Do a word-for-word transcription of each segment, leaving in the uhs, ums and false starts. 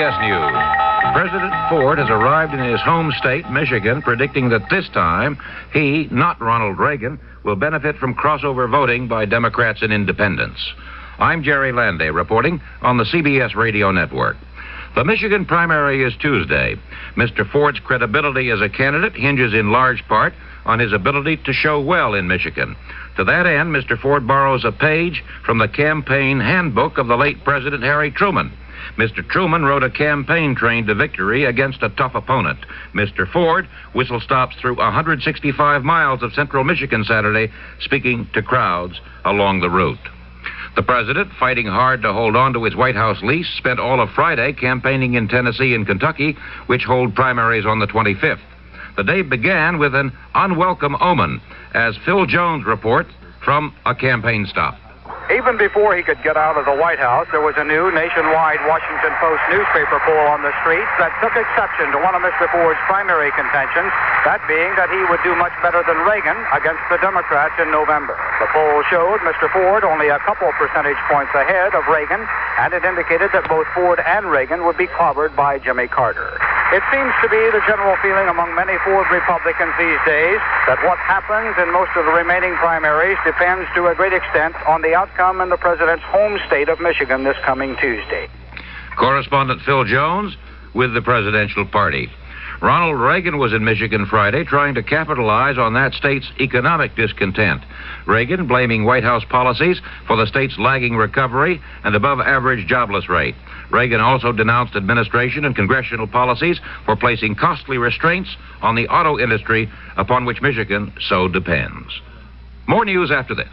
S News. President Ford has arrived in his home state, Michigan, predicting that this time he, not Ronald Reagan, will benefit from crossover voting by Democrats and independents. I'm Jerry Landay reporting on the C B S Radio Network. The Michigan primary is Tuesday. Mister Ford's credibility as a candidate hinges in large part on his ability to show well in Michigan. To that end, Mister Ford borrows a page from the campaign handbook of the late President Harry Truman. Mister Truman rode a campaign train to victory against a tough opponent. Mister Ford whistle stops through one hundred sixty-five miles of central Michigan Saturday, speaking to crowds along the route. The president, fighting hard to hold on to his White House lease, spent all of Friday campaigning in Tennessee and Kentucky, which hold primaries on the twenty-fifth. The day began with an unwelcome omen, as Phil Jones reports from a campaign stop. Even before he could get out of the White House, there was a new nationwide Washington Post newspaper poll on the streets that took exception to one of Mister Ford's primary contentions, that being that he would do much better than Reagan against the Democrats in November. The poll showed Mister Ford only a couple percentage points ahead of Reagan, and it indicated that both Ford and Reagan would be clobbered by Jimmy Carter. It seems to be the general feeling among many Ford Republicans these days that what happens in most of the remaining primaries depends to a great extent on the outcome in the president's home state of Michigan this coming Tuesday. Correspondent Phil Jones with the presidential party. Ronald Reagan was in Michigan Friday trying to capitalize on that state's economic discontent. Reagan blaming White House policies for the state's lagging recovery and above-average jobless rate. Reagan also denounced administration and congressional policies for placing costly restraints on the auto industry upon which Michigan so depends. More news after this.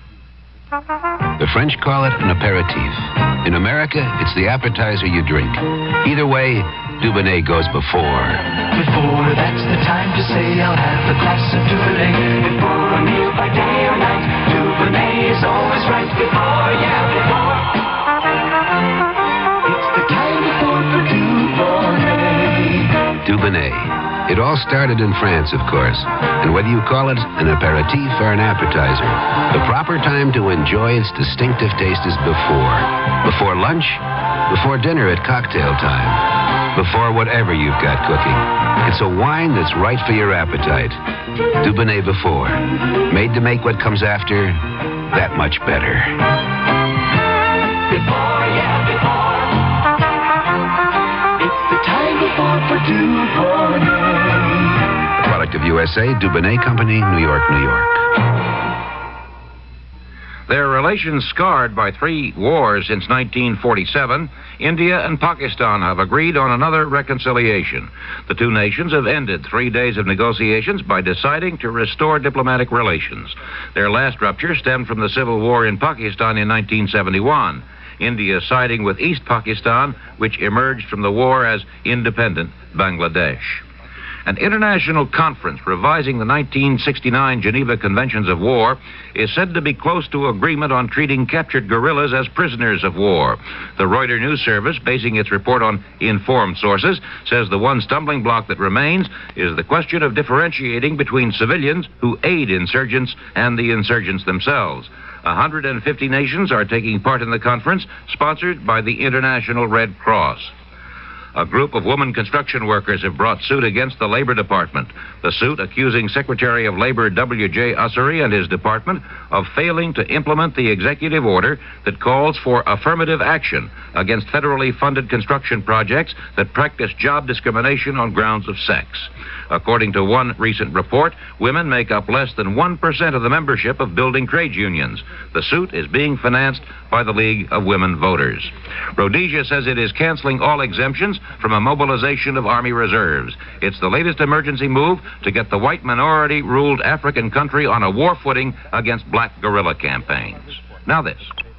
The French call it an aperitif. In America, it's the appetizer you drink. Either way, Dubonnet goes before. Before, that's the time to say I'll have a glass of Dubonnet. Before a meal by day or night, Dubonnet is always right. Before, yeah, before. It's the time before for Dubonnet. Dubonnet. It all started in France, of course. And whether you call it an aperitif or an appetizer, the proper time to enjoy its distinctive taste is before. Before lunch, before dinner at cocktail time, before whatever you've got cooking. It's a wine that's right for your appetite. Dubonnet Before. Made to make what comes after that much better. Before, yeah, before. It's the time before for Dubonnet. Product of U S A, Dubonnet Company, New York, New York. Their relations scarred by three wars since nineteen forty-seven, India and Pakistan have agreed on another reconciliation. The two nations have ended three days of negotiations by deciding to restore diplomatic relations. Their last rupture stemmed from the civil war in Pakistan in nineteen seventy-one. India siding with East Pakistan, which emerged from the war as independent Bangladesh. An international conference revising the nineteen sixty-nine Geneva Conventions of War is said to be close to agreement on treating captured guerrillas as prisoners of war. The Reuters News Service, basing its report on informed sources, says the one stumbling block that remains is the question of differentiating between civilians who aid insurgents and the insurgents themselves. one hundred fifty nations are taking part in the conference, sponsored by the International Red Cross. A group of women construction workers have brought suit against the Labor Department. The suit accusing Secretary of Labor W J Ussery and his department of failing to implement the executive order that calls for affirmative action against federally funded construction projects that practice job discrimination on grounds of sex. According to one recent report, women make up less than one percent of the membership of building trade unions. The suit is being financed by the League of Women Voters. Rhodesia says it is canceling all exemptions from a mobilization of Army reserves. It's the latest emergency move to get the white minority-ruled African country on a war footing against black guerrilla campaigns. Now this.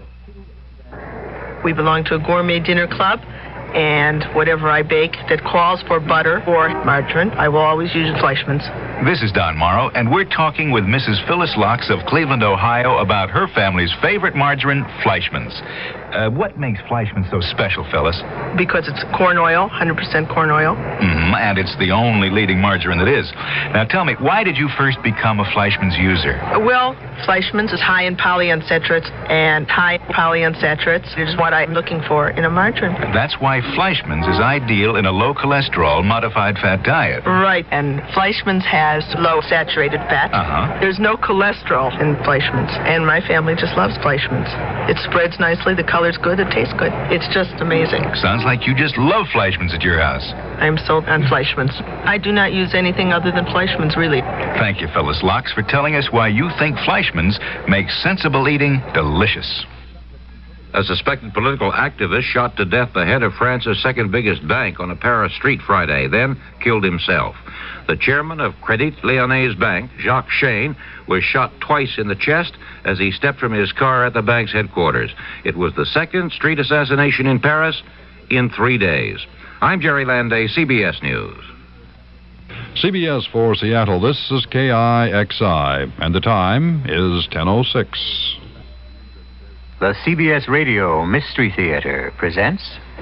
We belong to a gourmet dinner club, and whatever I bake that calls for butter or margarine, I will always use Fleischmann's. This is Don Morrow, and we're talking with Missus Phyllis Locks of Cleveland, Ohio, about her family's favorite margarine, Fleischmann's. Uh, what makes Fleischmann's so special, Phyllis? Because it's corn oil, one hundred percent corn oil. Mm-hmm, and it's the only leading margarine that is. Now, tell me, why did you first become a Fleischmann's user? Well, Fleischmann's is high in polyunsaturates, and high polyunsaturates is what I'm looking for in a margarine. That's why Fleischmann's is ideal in a low-cholesterol, modified fat diet. Right, and Fleischmann's has low saturated fat. Uh-huh. There's no cholesterol in Fleischmann's, and my family just loves Fleischmann's. It spreads nicely, the color's good, it tastes good. It's just amazing. Sounds like you just love Fleischmann's at your house. I'm sold on Fleischmann's. I do not use anything other than Fleischmann's, really. Thank you, Phyllis Locks, for telling us why you think Fleischmann's makes sensible eating delicious. A suspected political activist shot to death the head of France's second biggest bank on a Paris street Friday, then killed himself. The chairman of Crédit Lyonnais Bank, Jacques Cheyne, was shot twice in the chest as he stepped from his car at the bank's headquarters. It was the second street assassination in Paris in three days. I'm Jerry Landay, C B S News. C B S for Seattle, this is K I X I, and the time is ten oh six. The C B S Radio Mystery Theater presents...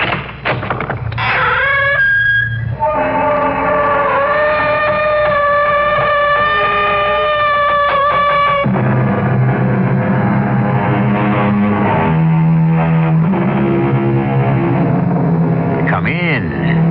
Come in.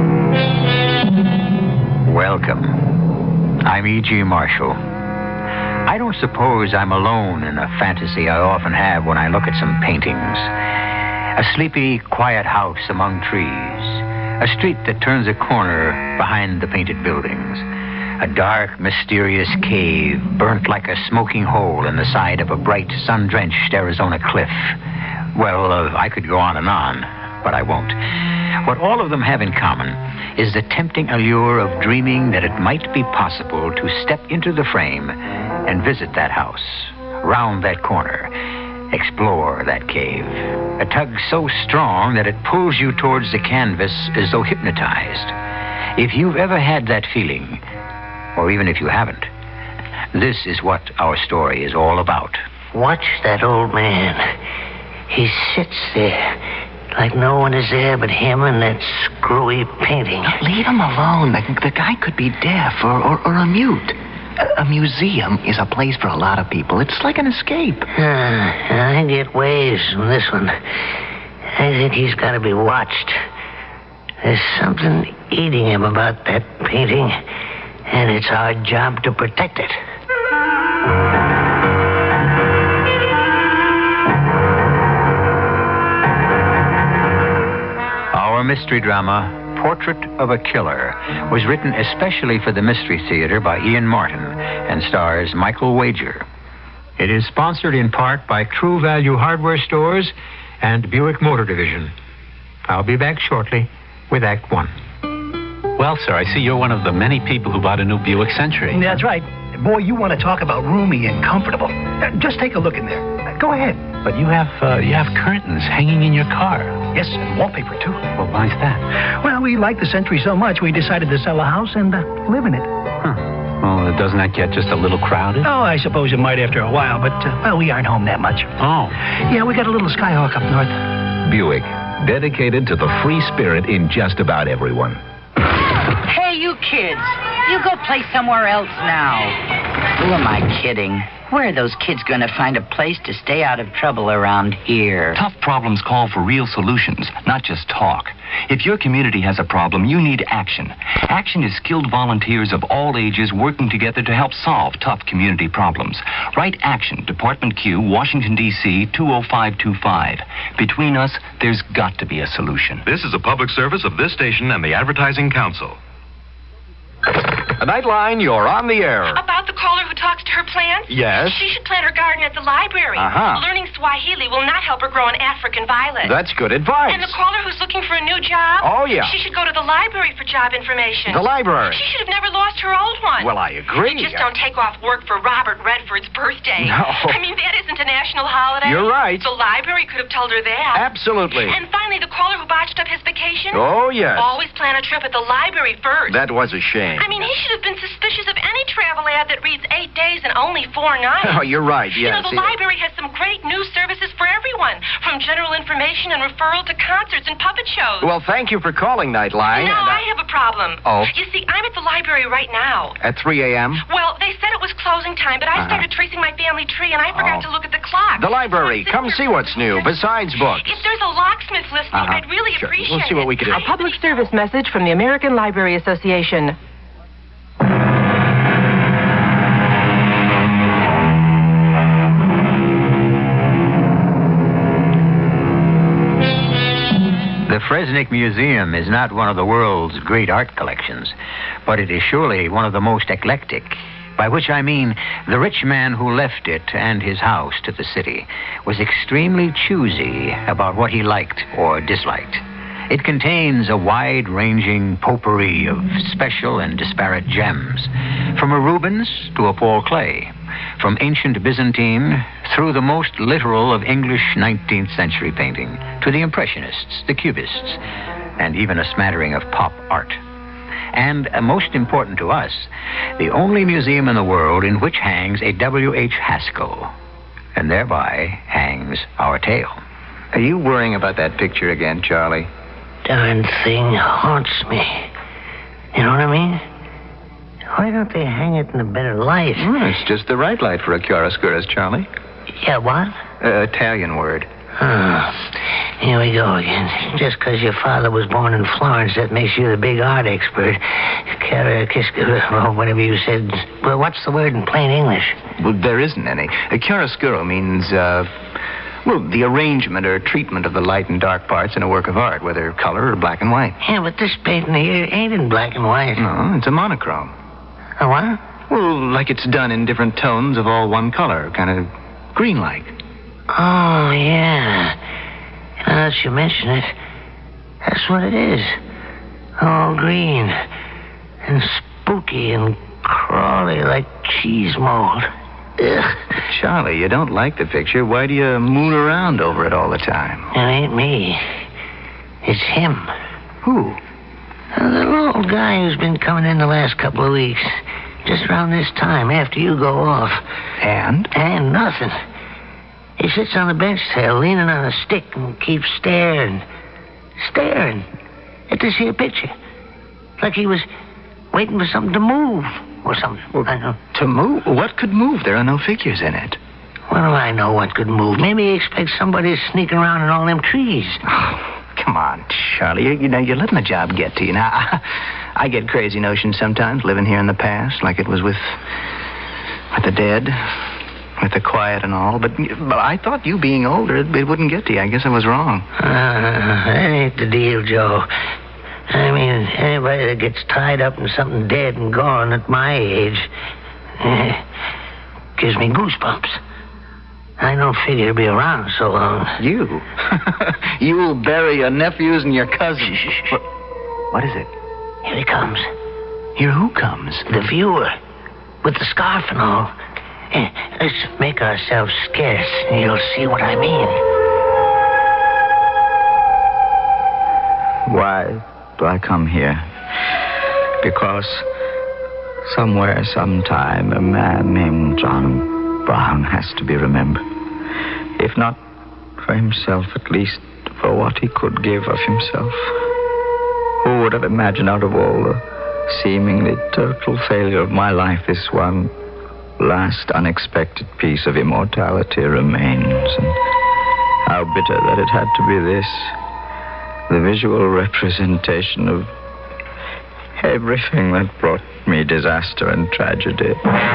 Welcome. I'm E G. Marshall. I don't suppose I'm alone in a fantasy I often have when I look at some paintings. A sleepy, quiet house among trees. A street that turns a corner behind the painted buildings. A dark, mysterious cave burnt like a smoking hole in the side of a bright, sun-drenched Arizona cliff. Well, uh, I could go on and on, but I won't. What all of them have in common is the tempting allure of dreaming that it might be possible to step into the frame and visit that house, round that corner, explore that cave. A tug so strong that it pulls you towards the canvas as though hypnotized. If you've ever had that feeling, or even if you haven't, this is what our story is all about. Watch that old man. He sits there like no one is there but him and that screwy painting. Leave him alone. The, the guy could be deaf or, or, or a mute. A, a museum is a place for a lot of people. It's like an escape. Uh, I get waves from this one. I think he's got to be watched. There's something eating him about that painting, and it's our job to protect it. Our mystery drama, Portrait of a Killer, was written especially for the Mystery Theater by Ian Martin and stars Michael Wager. It is sponsored in part by True Value Hardware Stores and Buick Motor Division. I'll be back shortly with Act One. Well, sir, I see you're one of the many people who bought a new Buick Century. That's right. Boy, you want to talk about roomy and comfortable. Uh, just take a look in there. Uh, go ahead. But you have uh, you have curtains hanging in your car. Yes, and wallpaper, too. Well, why's that? Well, we like the Century so much, we decided to sell a house and uh, live in it. Huh. Well, doesn't that get just a little crowded? Oh, I suppose it might after a while, but, uh, well, we aren't home that much. Oh. Yeah, we got a little Skyhawk up north. Buick, dedicated to the free spirit in just about everyone. Hey, you kids. You go play somewhere else now. Who am I kidding? Where are those kids going to find a place to stay out of trouble around here? Tough problems call for real solutions, not just talk. If your community has a problem, you need action. Action is skilled volunteers of all ages working together to help solve tough community problems. Write Action, Department Q, Washington, D C two oh five two five. Between us, there's got to be a solution. This is a public service of this station and the Advertising Council. A Nightline, you're on the air. About the caller who talks to her plants? Yes. She should plant her garden at the library. Uh-huh. Learning Swahili will not help her grow an African violet. That's good advice. And the caller who's looking for a new job? Oh, yeah. She should go to the library for job information. The library? She should have never lost her old one. Well, I agree. You just don't take off work for Robert Redford's birthday. No. I mean, that isn't a national holiday. You're right. The library could have told her that. Absolutely. And finally, the caller who botched up his vacation? Oh, yes. Always plan a trip at the library first. That was a shame. I mean, he should have been suspicious of any travel ad that reads eight days and only four nights. Oh, you're right, You yes. know, the yeah. library has some great news services for everyone, from general information and referral to concerts and puppet shows. Well, thank you for calling, Nightline. Now, and, I have a problem. Oh? You see, I'm at the library right now. At three a.m.? Well, they said it was closing time, but I Uh-huh. started tracing my family tree, and I forgot Oh. to look at the clock. The library. Come see what's new, besides books. If there's a locksmith listening, Uh-huh. I'd really Sure. appreciate We'll see what we can do. it. A public service message from the American Library Association. The Fresnick Museum is not one of the world's great art collections, but it is surely one of the most eclectic, by which I mean the rich man who left it and his house to the city was extremely choosy about what he liked or disliked. It contains a wide-ranging potpourri of special and disparate gems, from a Rubens to a Paul Klee, from ancient Byzantine through the most literal of English nineteenth century painting to the Impressionists, the Cubists, and even a smattering of pop art. And uh, most important to us, the only museum in the world in which hangs a W H Haskell, and thereby hangs our tale. Are you worrying about that picture again, Charlie? Darn thing haunts me. You know what I mean? Why don't they hang it in a better light? Hmm, it's just the right light for a chiaroscuro, Charlie. Yeah, what? Uh, Italian word. Oh, here we go again. Just because your father was born in Florence, that makes you the big art expert. Chiaroscuro, whatever you said. Well, what's the word in plain English? Well, there isn't any. A chiaroscuro means, uh, well, the arrangement or treatment of the light and dark parts in a work of art, whether color or black and white. Yeah, but this painting here ain't in black and white. No, it's a monochrome. A what? Well, like it's done in different tones of all one color, kind of green-like. Oh, yeah. Now that you mention it, that's what it is. All green and spooky and crawly like cheese mold. Ugh. Charlie, you don't like the picture. Why do you moon around over it all the time? It ain't me. It's him. Who? The little old guy who's been coming in the last couple of weeks. Just around this time, after you go off. And? And nothing. He sits on the bench there, leaning on a stick, and keeps staring, staring at this here picture. Like he was waiting for something to move or something. Well, I know. To move? What could move? There are no figures in it. What do I know what could move? Maybe he expects somebody sneaking around in all them trees. Oh, come on, Charlie. You, you know, you're letting the job get to you. Now, I, I get crazy notions sometimes, living here in the past, like it was with, with the dead, with the quiet and all. But, but I thought you being older, it, it wouldn't get to you. I guess I was wrong. Uh, that ain't the deal, Joe. I mean, anybody that gets tied up in something dead and gone at my age eh, gives me goosebumps. I don't figure to be around so long. You? You'll bury your nephews and your cousins. Shh, shh, shh. What, what is it? Here he comes. Here who comes? The viewer. With the scarf and all. Eh, let's make ourselves scarce, and you'll see what I mean. Why do I come here? Because somewhere, sometime, a man named John Brown has to be remembered. If not for himself, at least for what he could give of himself. Who would have imagined out of all the seemingly total failure of my life, this one last unexpected piece of immortality remains, and how bitter that it had to be this, the visual representation of everything that brought me disaster and tragedy.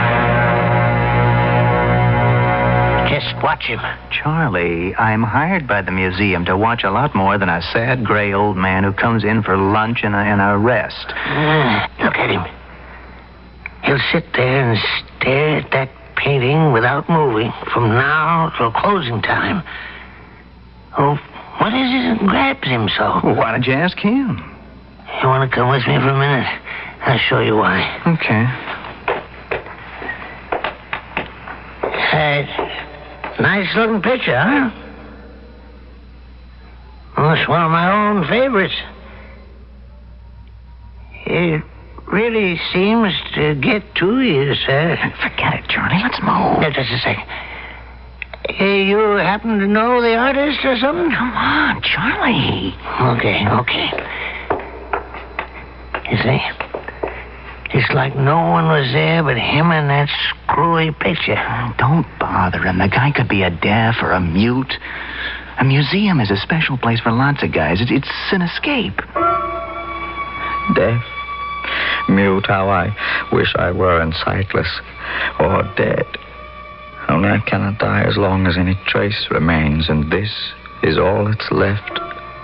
Just watch him. Charlie, I'm hired by the museum to watch a lot more than a sad, gray old man who comes in for lunch and a, and a rest. Uh, look at him. He'll sit there and stare at that painting without moving from now till closing time. Oh, what is it that grabs him so? Well, why don't you ask him? You want to come with me for a minute? I'll show you why. Okay. Uh, nice looking picture, huh? Well, it's one of my own favorites. It really seems to get to you, sir. Forget it, Charlie. Let's move. Yeah, just a second. Hey, you happen to know the artist or something? Come on, Charlie. Okay, okay. You see, it's like no one was there but him and that screwy picture. Oh, don't bother him. The guy could be a deaf or a mute. A museum is a special place for lots of guys. It, it's an escape. Deaf, mute, how I wish I were and sightless or dead. Only I cannot die as long as any trace remains, and this is all that's left.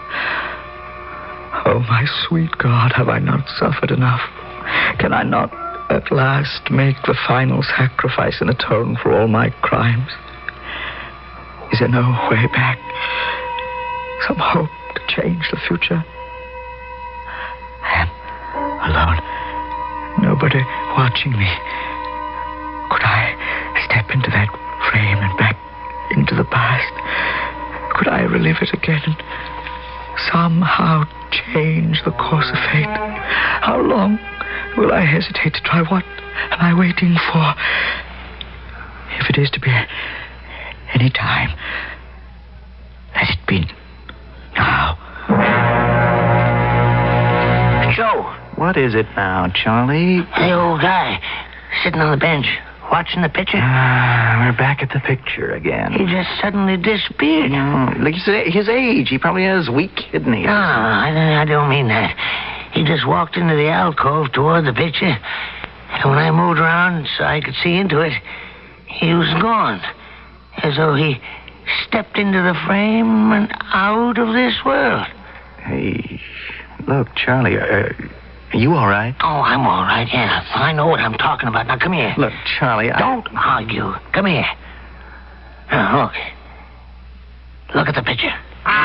Oh, my sweet God, have I not suffered enough? Can I not at last make the final sacrifice and atone for all my crimes? Is there no way back? Some hope to change the future? I am alone. Nobody watching me. Could I step into that frame and back into the past? Could I relive it again and somehow change the course of fate? How long will I hesitate to try? What am I waiting for? If it is to be any time, let it be now. Joe. What is it now, Charlie? The old guy sitting on the bench, watching the picture. Ah, we're back at the picture again. He just suddenly disappeared. No, like his, his age. He probably has weak kidneys. No, I, I don't mean that. He just walked into the alcove toward the picture, and when I moved around so I could see into it, he was gone. As though he stepped into the frame and out of this world. Hey, look, Charlie, uh, are you all right? Oh, I'm all right, yeah. I know what I'm talking about. Now, come here. Look, Charlie, I... Don't argue. Come here. Now, look. Look at the picture.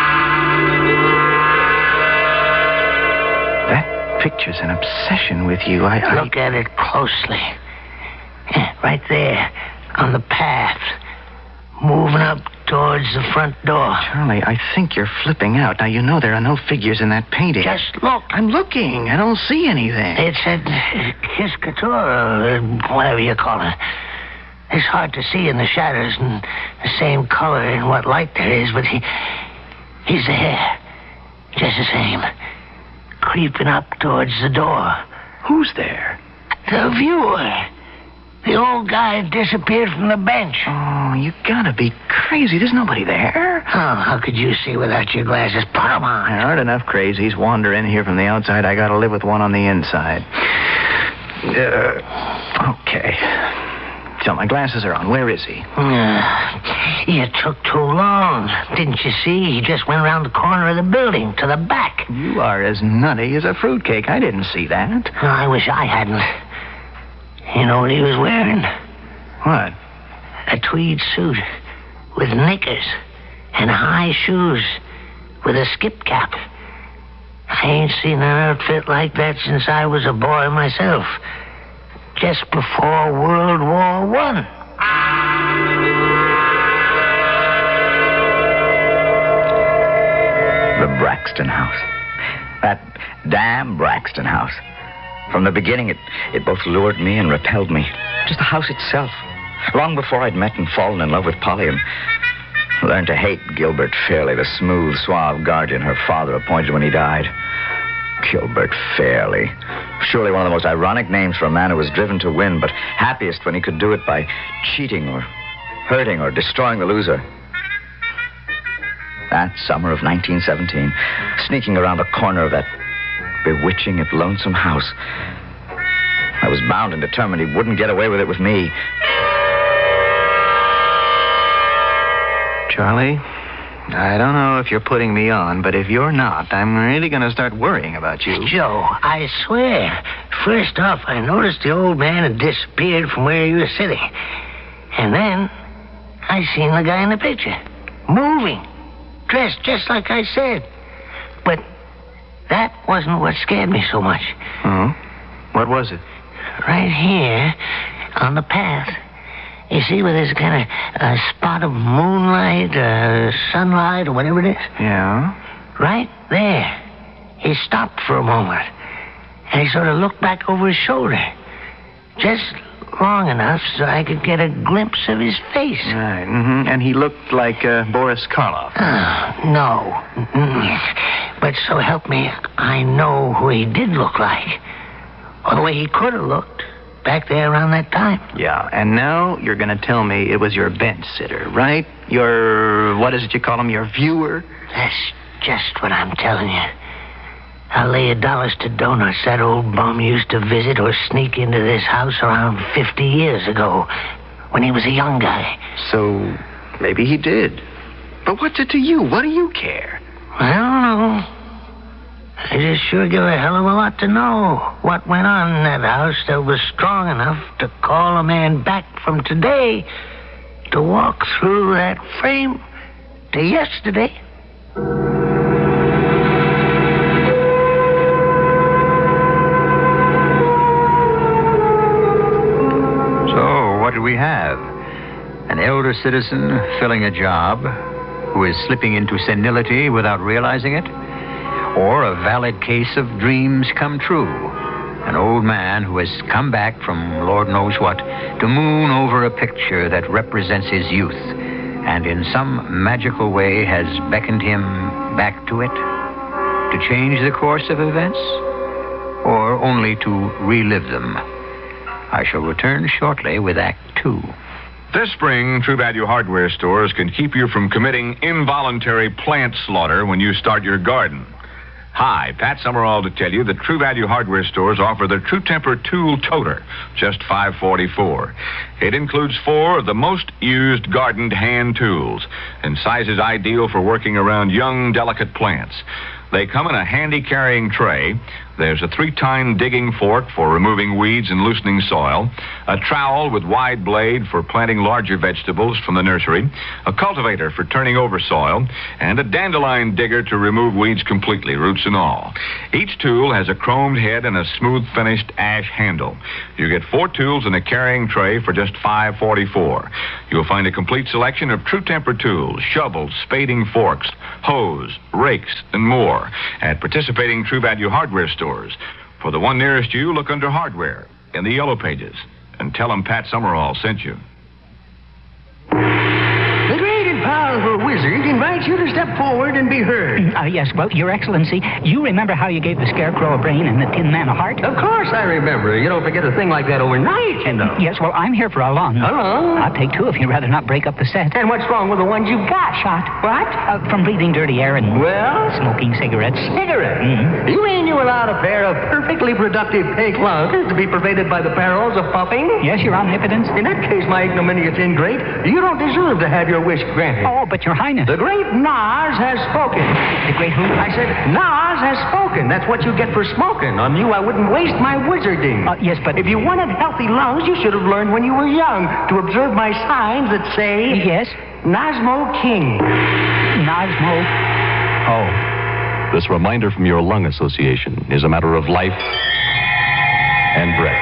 That picture's an obsession with you. I, I... Look at it closely. Yeah, right there, on the path, moving up towards the front door. Charlie, I think you're flipping out. Now, you know there are no figures in that painting. Just look. I'm looking. I don't see anything. It's a Kiss Couture, or whatever you call it. It's hard to see in the shadows and the same color in what light there is, but he, he's there. Just the same. Creeping up towards the door. Who's there? The viewer. The old guy disappeared from the bench. Oh, you gotta be crazy. There's nobody there. Oh, how could you see without your glasses? Put 'em on. There aren't enough crazies wander in here from the outside. I gotta live with one on the inside. Uh, okay. So my glasses are on. Where is he? Uh, you took too long. Didn't you see? He just went around the corner of the building to the back. You are as nutty as a fruitcake. I didn't see that. Oh, I wish I hadn't. You know what he was wearing? What? A tweed suit with knickers and high shoes with a skip cap. I ain't seen an outfit like that since I was a boy myself. Just before World War One. The Braxton House. That damn Braxton House. From the beginning, it, it both lured me and repelled me. Just the house itself. Long before I'd met and fallen in love with Polly and learned to hate Gilbert Fairley, the smooth, suave guardian her father appointed when he died. Gilbert Fairley. Surely one of the most ironic names for a man who was driven to win, but happiest when he could do it by cheating or hurting or destroying the loser. That summer of nineteen seventeen, sneaking around the corner of that bewitching yet lonesome house, I was bound and determined he wouldn't get away with it with me. Charlie, I don't know if you're putting me on, but if you're not, I'm really going to start worrying about you. Joe, I swear. First off, I noticed the old man had disappeared from where he was sitting. And then I seen the guy in the picture. Moving. Dressed just like I said. But that wasn't what scared me so much. Oh? What was it? Right here on the path. You see where there's kind of a spot of moonlight, uh, sunlight, or whatever it is? Yeah? right there. He stopped for a moment, and he sort of looked back over his shoulder. Just long enough so I could get a glimpse of his face. Right, mm-hmm. And he looked like uh, Boris Karloff. Oh, no. Mm-mm. But so help me, I know who he did look like. Or the way he could have looked back there around that time. Yeah, and now you're going to tell me it was your bench sitter, right? Your, what is it you call him, your viewer? That's just what I'm telling you. I'll lay a dollars to donuts that old bum used to visit or sneak into this house around fifty years ago when he was a young guy. So maybe he did. But what's it to you? What do you care? I don't know. I just sure give a hell of a lot to know what went on in that house that was strong enough to call a man back from today to walk through that frame to yesterday. What do we have? An elder citizen filling a job who is slipping into senility without realizing it? Or a valid case of dreams come true? An old man who has come back from Lord knows what to moon over a picture that represents his youth and in some magical way has beckoned him back to it? To change the course of events? Or only to relive them? I shall return shortly with Act Two. This spring, True Value hardware stores can keep you from committing involuntary plant slaughter when you start your garden. Hi, Pat Summerall to tell you that True Value hardware stores offer the True Temper Tool Toter, just five forty-four. It includes four of the most used garden hand tools and sizes ideal for working around young, delicate plants. They come in a handy carrying tray. There's a three-tine digging fork for removing weeds and loosening soil, a trowel with wide blade for planting larger vegetables from the nursery, a cultivator for turning over soil, and a dandelion digger to remove weeds completely, roots and all. Each tool has a chromed head and a smooth-finished ash handle. You get four tools in a carrying tray for just five forty-four. You'll find a complete selection of True Temper tools, shovels, spading forks, hoes, rakes, and more at participating True Value hardware stores. For the one nearest you, look under Hardware in the Yellow Pages and tell them Pat Summerall sent you. The great and powerful wizard invites you to step forward and be heard. Uh, yes, well, Your Excellency, you remember how you gave the Scarecrow a brain and the Tin Man a heart? Of course I remember. You don't forget a thing like that overnight, you know. Yes, well, I'm here for a long. How long? I'll take two if you'd rather not break up the set. And what's wrong with the ones you've got? Shot. What? Uh, from breathing dirty air and... Well? Smoking cigarettes. Cigarettes? Mm-hmm. You mean you allowed a pair of perfectly productive pink lungs to be pervaded by the perils of puffing? Yes, Your Omnipotence. In that case, my ignominious ingrate, you don't deserve to have your wish granted. Oh, but Your Highness. The great Nas has spoken. The great who? I said, Nas has spoken. That's what you get for smoking. On you, I wouldn't waste my wizarding. Uh, yes, but... If you wanted healthy lungs, you should have learned when you were young to observe my signs that say... Yes? Nasmo King. Nasmo... Oh. This reminder from your lung association is a matter of life and breath.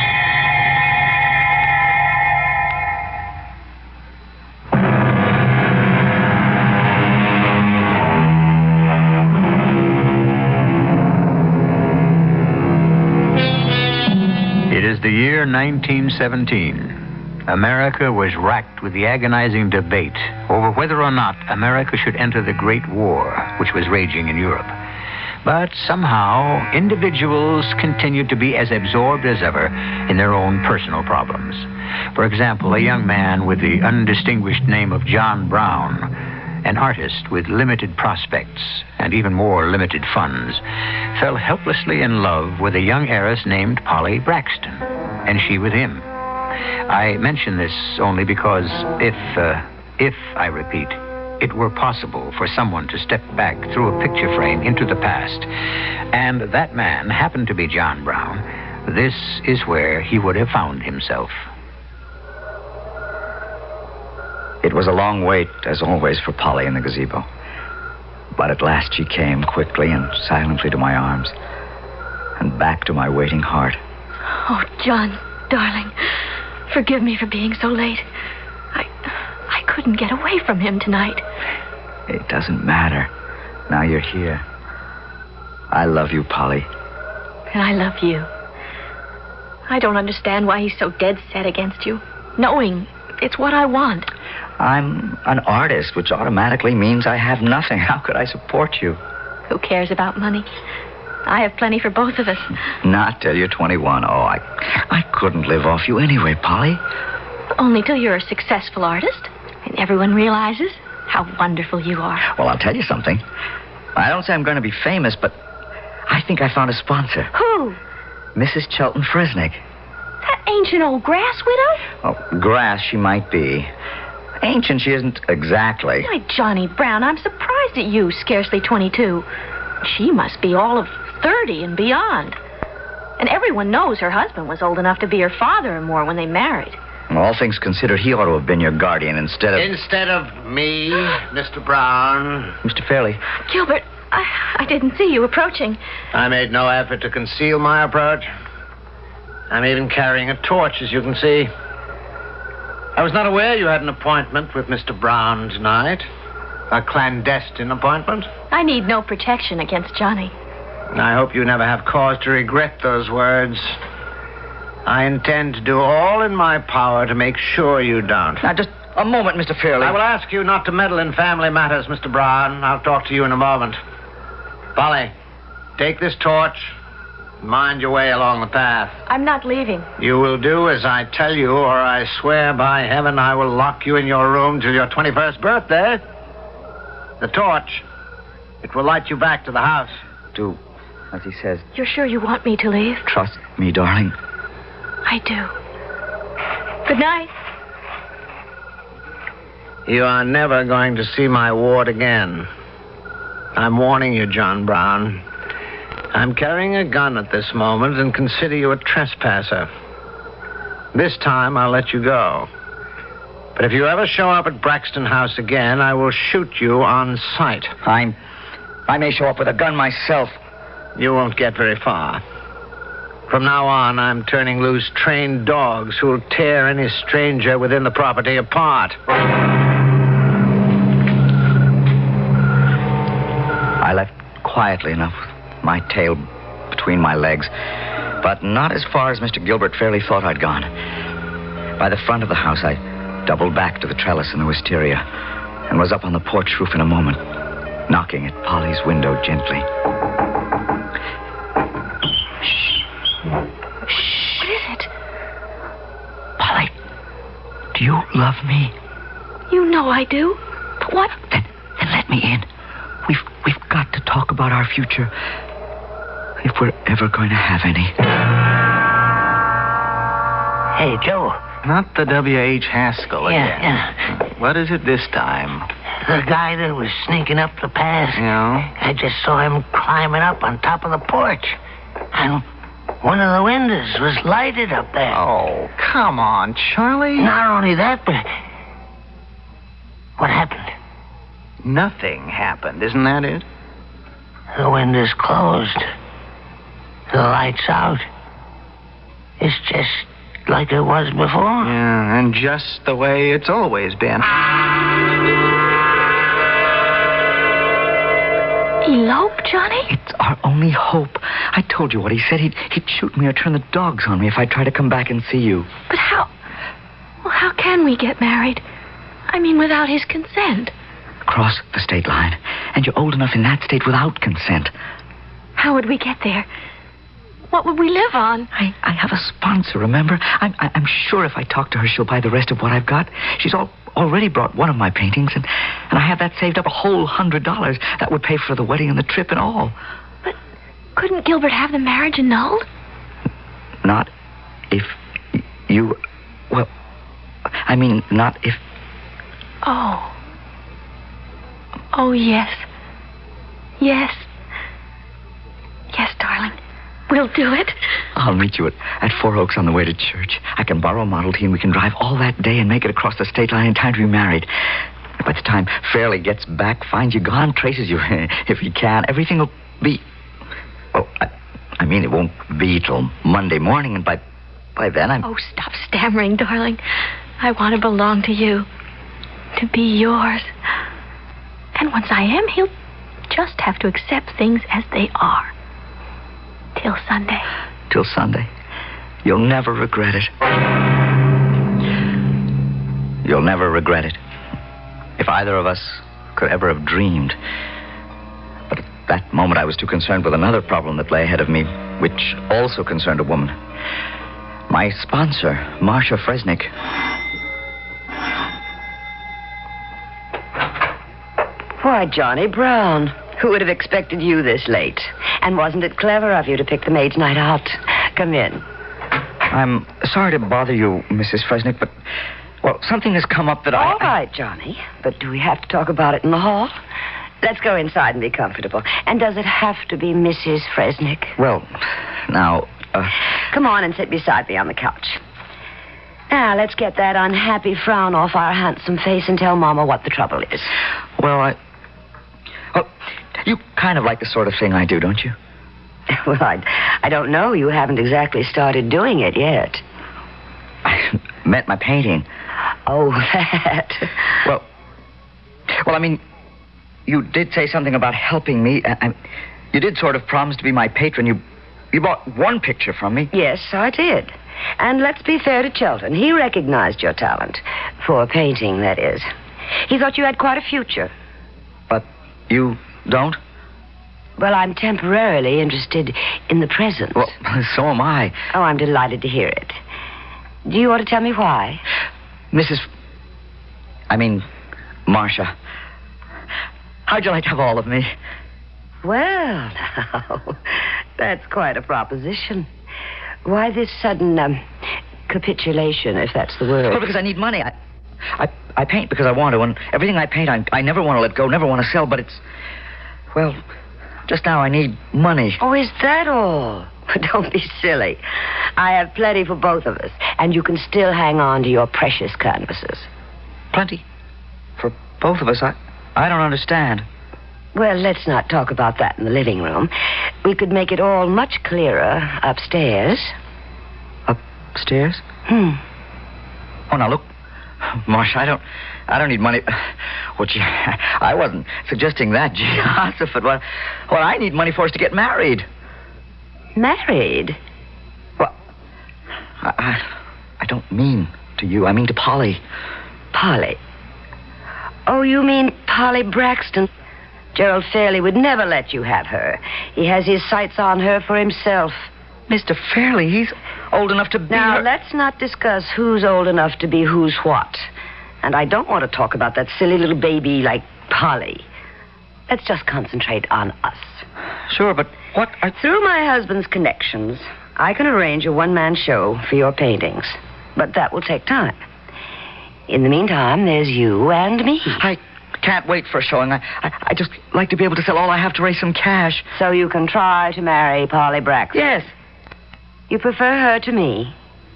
It is the year nineteen seventeen. America was racked with the agonizing debate over whether or not America should enter the Great War, which was raging in Europe. But somehow, individuals continued to be as absorbed as ever in their own personal problems. For example, a young man with the undistinguished name of John Brown, an artist with limited prospects and even more limited funds, fell helplessly in love with a young heiress named Polly Braxton, and she with him. I mention this only because if, uh, if, I repeat, it were possible for someone to step back through a picture frame into the past, and that man happened to be John Brown, this is where he would have found himself. It was a long wait, as always, for Polly in the gazebo. But at last she came quickly and silently to my arms, and back to my waiting heart. Oh, John, darling, forgive me for being so late. I, I couldn't get away from him tonight. It doesn't matter. Now you're here. I love you, Polly. And I love you. I don't understand why he's so dead set against you, knowing it's what I want. I'm an artist, which automatically means I have nothing. How could I support you? Who cares about money? I have plenty for both of us. Not till you're twenty-one. Oh, I, I couldn't live off you anyway, Polly. Only till you're a successful artist and everyone realizes how wonderful you are. Well, I'll tell you something. I don't say I'm going to be famous, but I think I found a sponsor. Who? Missus Chelton Fresnick. That ancient old grass widow? Oh, grass she might be. Ancient she isn't exactly. Why, Johnny Brown, I'm surprised at you, scarcely twenty-two. She must be all of thirty and beyond. And everyone knows her husband was old enough to be her father and more when they married. Well, all things considered, he ought to have been your guardian instead of... Instead of me, Mister Brown. Mister Fairley. Gilbert, I, I didn't see you approaching. I made no effort to conceal my approach. I'm even carrying a torch, as you can see. I was not aware you had an appointment with Mister Brown tonight. A clandestine appointment. I need no protection against Johnny. I hope you never have cause to regret those words. I intend to do all in my power to make sure you don't. Now, just a moment, Mister Fairley. I will ask you not to meddle in family matters, Mister Brown. I'll talk to you in a moment. Polly, take this torch. Mind your way along the path. I'm not leaving. You will do as I tell you, or I swear by heaven I will lock you in your room till your twenty-first birthday. The torch. It will light you back to the house. Do as he says. You're sure you want me to leave? Trust me, darling. I do. Good night. You are never going to see my ward again. I'm warning you, John Brown. I'm carrying a gun at this moment and consider you a trespasser. This time I'll let you go. But if you ever show up at Braxton House again, I will shoot you on sight. I'm... I may show up with a gun myself. You won't get very far. From now on, I'm turning loose trained dogs who'll tear any stranger within the property apart. I left quietly enough, my tail between my legs, but not as far as Mister Gilbert Fairley thought I'd gone. By the front of the house, I doubled back to the trellis in the wisteria and was up on the porch roof in a moment, knocking at Polly's window gently. Shh. Shh. What is it? Polly, do you love me? You know I do. But what? Then, then let me in. We've, we've got to talk about our future, if we're ever going to have any. Hey, Joe. Not the W H. Haskell again. Yeah, yeah. What is it this time? The guy that was sneaking up the path. Yeah? I just saw him climbing up on top of the porch. And one of the windows was lighted up there. Oh, come on, Charlie. Not only that, but... What happened? Nothing happened, isn't that it? The window's closed. The light's out. It's just like it was before. Yeah, and just the way it's always been. Elope, Johnny? It's our only hope. I told you what he said. He'd, he'd shoot me or turn the dogs on me if I tried to come back and see you. But how... Well, how can we get married? I mean, without his consent. Cross the state line. And you're old enough in that state without consent. How would we get there? What would we live on? I, I have a sponsor, remember? I'm, I, I'm sure if I talk to her, she'll buy the rest of what I've got. She's all, already brought one of my paintings, and, and I have that saved up a whole hundred dollars. That would pay for the wedding and the trip and all. But couldn't Gilbert have the marriage annulled? Not if you... Well, I mean, not if... Oh. Oh, yes. Yes. Yes, darling. We'll do it. I'll meet you at, at Four Oaks on the way to church. I can borrow a Model T and we can drive all that day and make it across the state line in time to be married. By the time Fairley gets back, finds you gone, traces you, if he can, everything will be... Oh, I, I mean, it won't be till Monday morning, and by, by then I'm... Oh, stop stammering, darling. I want to belong to you. To be yours. And once I am, he'll just have to accept things as they are. Till Sunday. Till Sunday. You'll never regret it. You'll never regret it. If either of us could ever have dreamed. But at that moment, I was too concerned with another problem that lay ahead of me, which also concerned a woman. My sponsor, Marcia Fresnick. Why, Johnny Brown. Who would have expected you this late? And wasn't it clever of you to pick the maid's night out? Come in. I'm sorry to bother you, Missus Fresnick, but, well, something has come up that I... All right, Johnny. But do we have to talk about it in the hall? Let's go inside and be comfortable. And does it have to be Missus Fresnick? Well, now... Uh... Come on and sit beside me on the couch. Now, let's get that unhappy frown off our handsome face and tell Mama what the trouble is. Well, I... Well, you kind of like the sort of thing I do, don't you? Well, I, I don't know. You haven't exactly started doing it yet. I meant my painting. Oh, that. Well, well, I mean, you did say something about helping me. I, I, you did sort of promise to be my patron. You, you bought one picture from me. Yes, I did. And let's be fair to Chilton. He recognized your talent. For painting, that is. He thought you had quite a future. But you don't? Well, I'm temporarily interested in the present. Well, so am I. Oh, I'm delighted to hear it. Do you want to tell me why? Missus I mean, Marcia. How'd you like to have all of me? Well, now, that's quite a proposition. Why this sudden um, capitulation, if that's the word? Well, because I need money. I, I, I paint because I want to, and everything I paint, I, I never want to let go, never want to sell, but it's, well, just now I need money. Oh, is that all? Don't be silly. I have plenty for both of us, and you can still hang on to your precious canvases. Plenty? For both of us? I, I don't understand. Well, let's not talk about that in the living room. We could make it all much clearer upstairs. Upstairs? Hmm. Oh, now, look, Marcia, I don't... I don't need money. Well, gee, I wasn't suggesting that, Jehoshaphat. What, what I need money for is to get married. Married? Well, I, I, I don't mean to you. I mean to Polly. Polly? Oh, you mean Polly Braxton? Gerald Fairley would never let you have her. He has his sights on her for himself. Mister Fairley, he's old enough to be... Now, her... let's not discuss who's old enough to be who's what. And I don't want to talk about that silly little baby like Polly. Let's just concentrate on us. Sure, but what... I... Through my husband's connections, I can arrange a one-man show for your paintings. But that will take time. In the meantime, there's you and me. I can't wait for a showing. I, I, I just like to be able to sell all I have to raise some cash. So you can try to marry Polly Braxton? Yes. You prefer her to me?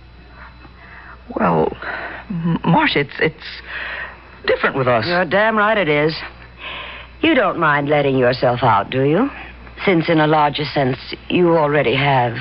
Well, Marcia, it's, it's different with us. You're damn right it is. You don't mind letting yourself out, do you? Since in a larger sense, you already have.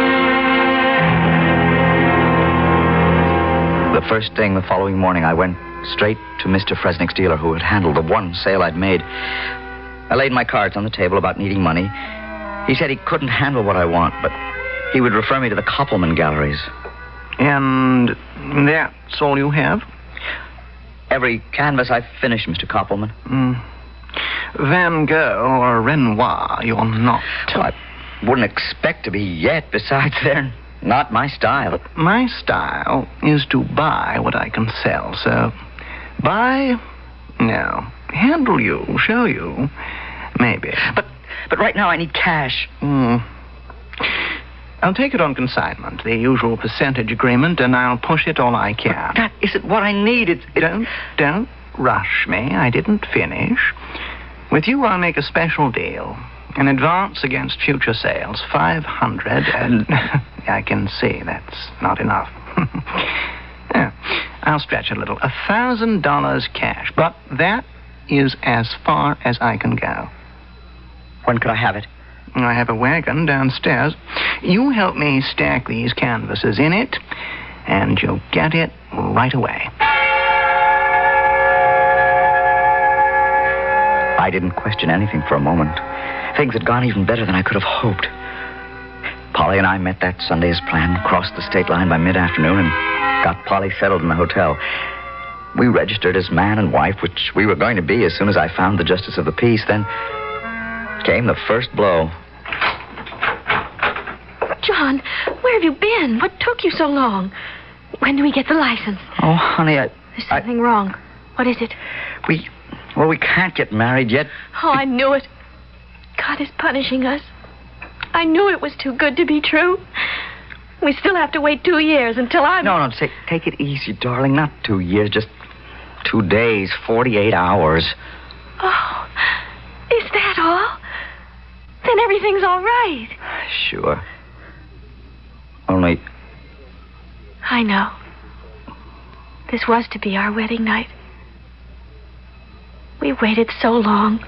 The first thing the following morning, I went straight to Mister Fresnick's dealer, who had handled the one sale I'd made. I laid my cards on the table about needing money. He said he couldn't handle what I want, but he would refer me to the Koppelman galleries. And that's all you have? Every canvas I've finished, Mister Koppelman. Mm. Van Gogh or Renoir, you're not. Well, I wouldn't expect to be yet. Besides, they're not my style. But my style is to buy what I can sell, so buy? No. Handle you, show you, maybe. But but right now I need cash. Mm. I'll take it on consignment, the usual percentage agreement, and I'll push it all I can. That isn't what I need. It's, it... Don't, don't rush me. I didn't finish. With you, I'll make a special deal. An advance against future sales, five hundred, and I can see that's not enough. Yeah, I'll stretch a little. A thousand dollars cash, but that is as far as I can go. When could I have it? I have a wagon downstairs. You help me stack these canvases in it, and you'll get it right away. I didn't question anything for a moment. Things had gone even better than I could have hoped. Polly and I met that Sunday as planned, crossed the state line by mid-afternoon, and got Polly settled in the hotel. We registered as man and wife, which we were going to be as soon as I found the justice of the peace. Then came the first blow. John, where have you been? What took you so long? When do we get the license? Oh, honey, I... There's something I, wrong. What is it? We... Well, we can't get married yet. Oh, I knew it. God is punishing us. I knew it was too good to be true. We still have to wait two years until I'm... No, no, take, take it easy, darling. Not two years, just two days, forty-eight hours. Oh, is that all? Then everything's all right. Sure. Only... I know. This was to be our wedding night. We waited so long.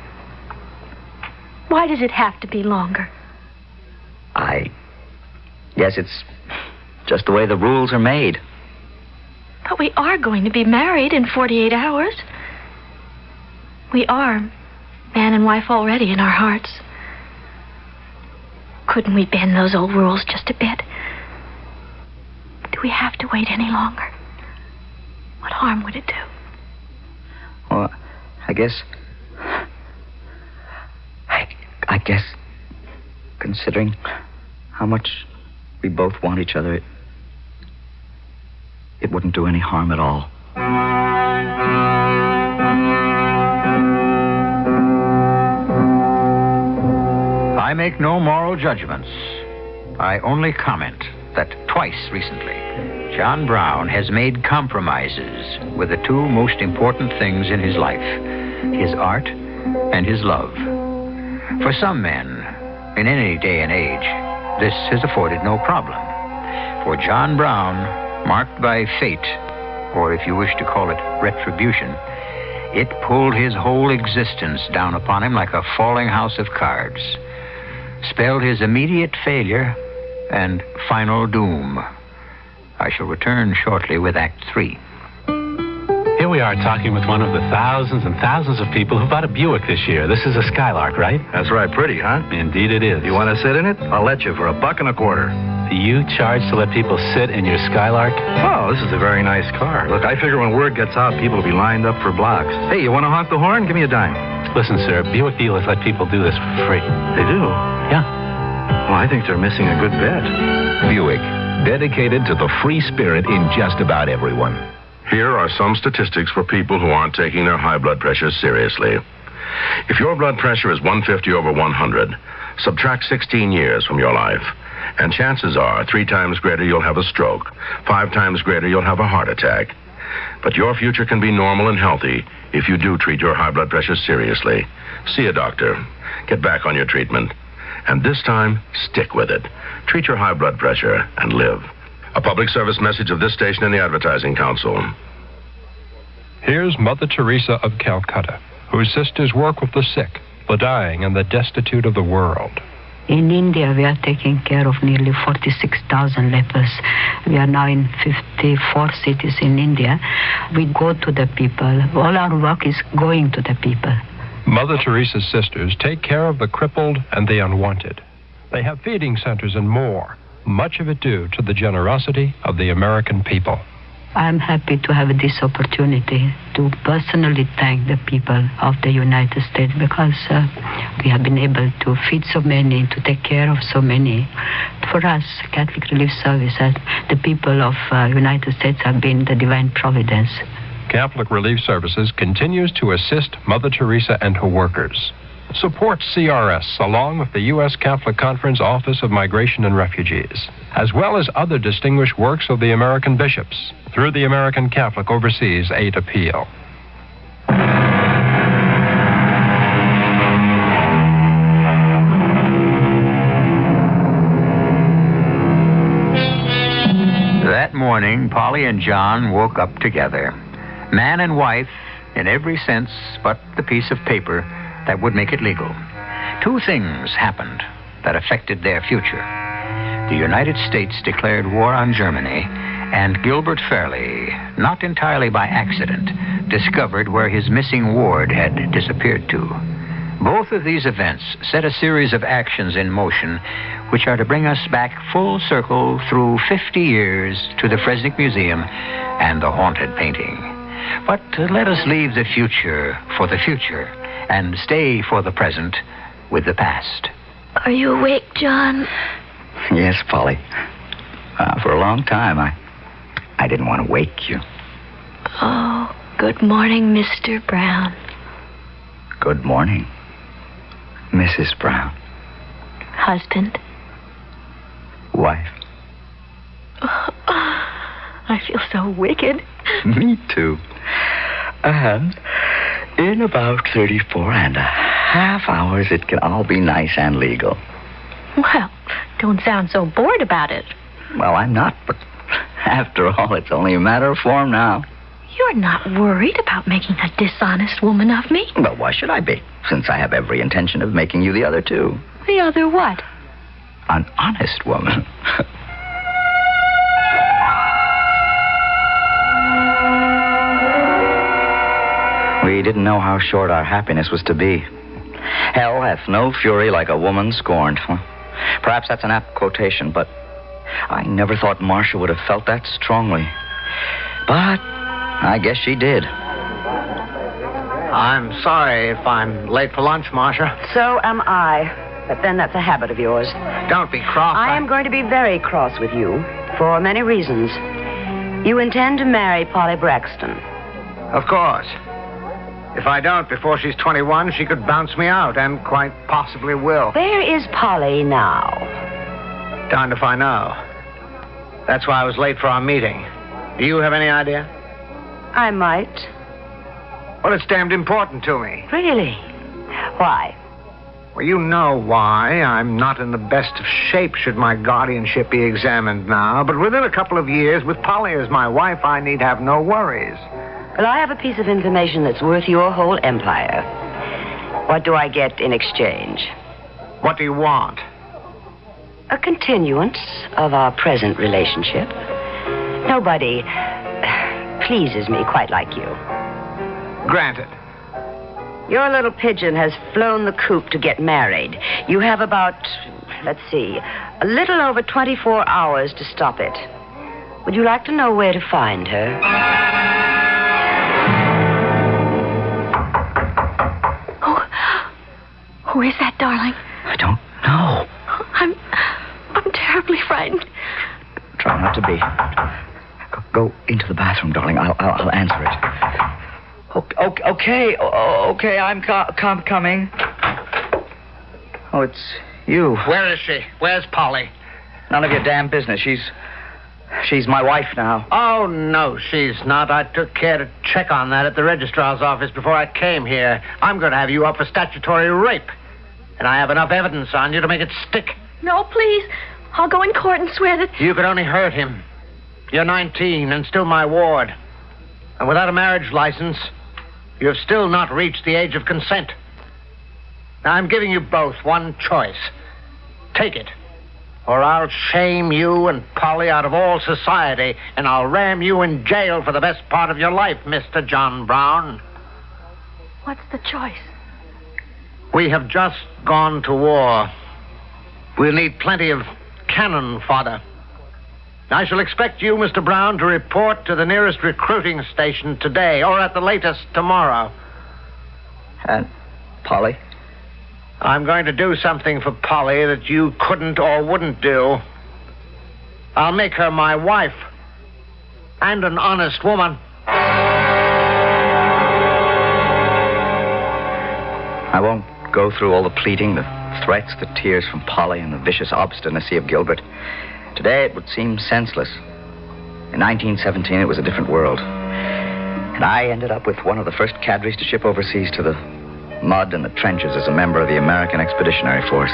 Why does it have to be longer? I guess it's just the way the rules are made. But we are going to be married in forty-eight hours. We are man and wife already in our hearts. Couldn't we bend those old rules just a bit? Do we have to wait any longer? What harm would it do? Well, I guess... I, I guess... Considering how much we both want each other, it, it wouldn't do any harm at all. I make no moral judgments. I only comment that twice recently, John Brown has made compromises with the two most important things in his life, his art and his love. For some men, in any day and age, this has afforded no problem. For John Brown, marked by fate, or if you wish to call it retribution, it pulled his whole existence down upon him like a falling house of cards, spelled his immediate failure and final doom. I shall return shortly with Act Three. Here we are talking with one of the thousands and thousands of people who bought a Buick this year. This is a Skylark, right? That's right. Pretty, huh? Indeed it is. You want to sit in it? I'll let you for a buck and a quarter. You charge to let people sit in your Skylark? Oh, this is a very nice car. Look, I figure when word gets out, people will be lined up for blocks. Hey, you want to honk the horn? Give me a dime. Listen, sir, Buick dealers let people do this for free. They do? Yeah. Well, I think they're missing a good bet. Buick, dedicated to the free spirit in just about everyone. Here are some statistics for people who aren't taking their high blood pressure seriously. If your blood pressure is one fifty over one hundred, subtract sixteen years from your life, and chances are three times greater you'll have a stroke, five times greater you'll have a heart attack. But your future can be normal and healthy if you do treat your high blood pressure seriously. See a doctor. Get back on your treatment. And this time, stick with it. Treat your high blood pressure and live. A public service message of this station and the Advertising Council. Here's Mother Teresa of Calcutta, whose sisters work with the sick, the dying, and the destitute of the world. In India, we are taking care of nearly forty-six thousand lepers. We are now in fifty-four cities in India. We go to the people. All our work is going to the people. Mother Teresa's sisters take care of the crippled and the unwanted. They have feeding centers and more, much of it due to the generosity of the American people. I am happy to have this opportunity to personally thank the people of the United States because uh, we have been able to feed so many, to take care of so many. For us, Catholic Relief Service, uh, the people of the uh, United States have been the divine providence. Catholic Relief Services continues to assist Mother Teresa and her workers. Support C R S along with the U S Catholic Conference Office of Migration and Refugees, as well as other distinguished works of the American bishops through the American Catholic Overseas Aid Appeal. That morning, Polly and John woke up together. Man and wife, in every sense but the piece of paper that would make it legal. Two things happened that affected their future. The United States declared war on Germany, and Gilbert Fairley, not entirely by accident, discovered where his missing ward had disappeared to. Both of these events set a series of actions in motion which are to bring us back full circle through fifty years to the Fresnick Museum and the haunted painting. But uh, let us leave the future for the future and stay for the present with the past. Are you awake, John? Yes, Polly. Uh, for a long time, I, I didn't want to wake you. Oh, good morning, Mister Brown. Good morning, Missus Brown. Husband. Wife. Oh, I feel so wicked. Me too. And in about thirty-four and a half hours, it can all be nice and legal. Well, don't sound so bored about it. Well, I'm not, but after all, it's only a matter of form now. You're not worried about making a dishonest woman of me? Well, why should I be, since I have every intention of making you the other two? The other what? An honest woman. We didn't know how short our happiness was to be. Hell hath no fury like a woman scorned. Well, perhaps that's an apt quotation, but I never thought Marcia would have felt that strongly. But I guess she did. I'm sorry if I'm late for lunch, Marcia. So am I. But then that's a habit of yours. Don't be cross. I am going to be very cross with you for many reasons. You intend to marry Polly Braxton. Of course. If I don't before she's twenty-one, she could bounce me out, and quite possibly will. Where is Polly now? Darned if I know. That's why I was late for our meeting. Do you have any idea? I might. Well, it's damned important to me. Really? Why? Well, you know why. I'm not in the best of shape should my guardianship be examined now. But within a couple of years, with Polly as my wife, I need have no worries. Well, I have a piece of information that's worth your whole empire. What do I get in exchange? What do you want? A continuance of our present relationship. Nobody pleases me quite like you. Granted. Your little pigeon has flown the coop to get married. You have about, let's see, a little over twenty-four hours to stop it. Would you like to know where to find her? Who, who is that, darling? I don't know. I'm, I'm terribly frightened. Try not to be. Go, go into the bathroom, darling. I'll, I'll, I'll answer it. Okay, okay, okay, I'm co- com- coming. Oh, it's you. Where is she? Where's Polly? None of your damn business. She's... She's my wife now. Oh, no, she's not. I took care to check on that at the registrar's office before I came here. I'm going to have you up for statutory rape. And I have enough evidence on you to make it stick. No, please. I'll go in court and swear that... You could only hurt him. You're nineteen and still my ward. And without a marriage license, you have still not reached the age of consent. Now, I'm giving you both one choice. Take it, or I'll shame you and Polly out of all society, and I'll ram you in jail for the best part of your life, Mister John Brown. What's the choice? We have just gone to war. We'll need plenty of cannon fodder. I shall expect you, Mister Brown, to report to the nearest recruiting station today, or at the latest tomorrow. And Polly? I'm going to do something for Polly that you couldn't or wouldn't do. I'll make her my wife. And an honest woman. I won't go through all the pleading, the threats, the tears from Polly, and the vicious obstinacy of Gilbert. Today it would seem senseless. In nineteen seventeen, it was a different world. And I ended up with one of the first cadres to ship overseas to the mud and the trenches as a member of the American Expeditionary Force.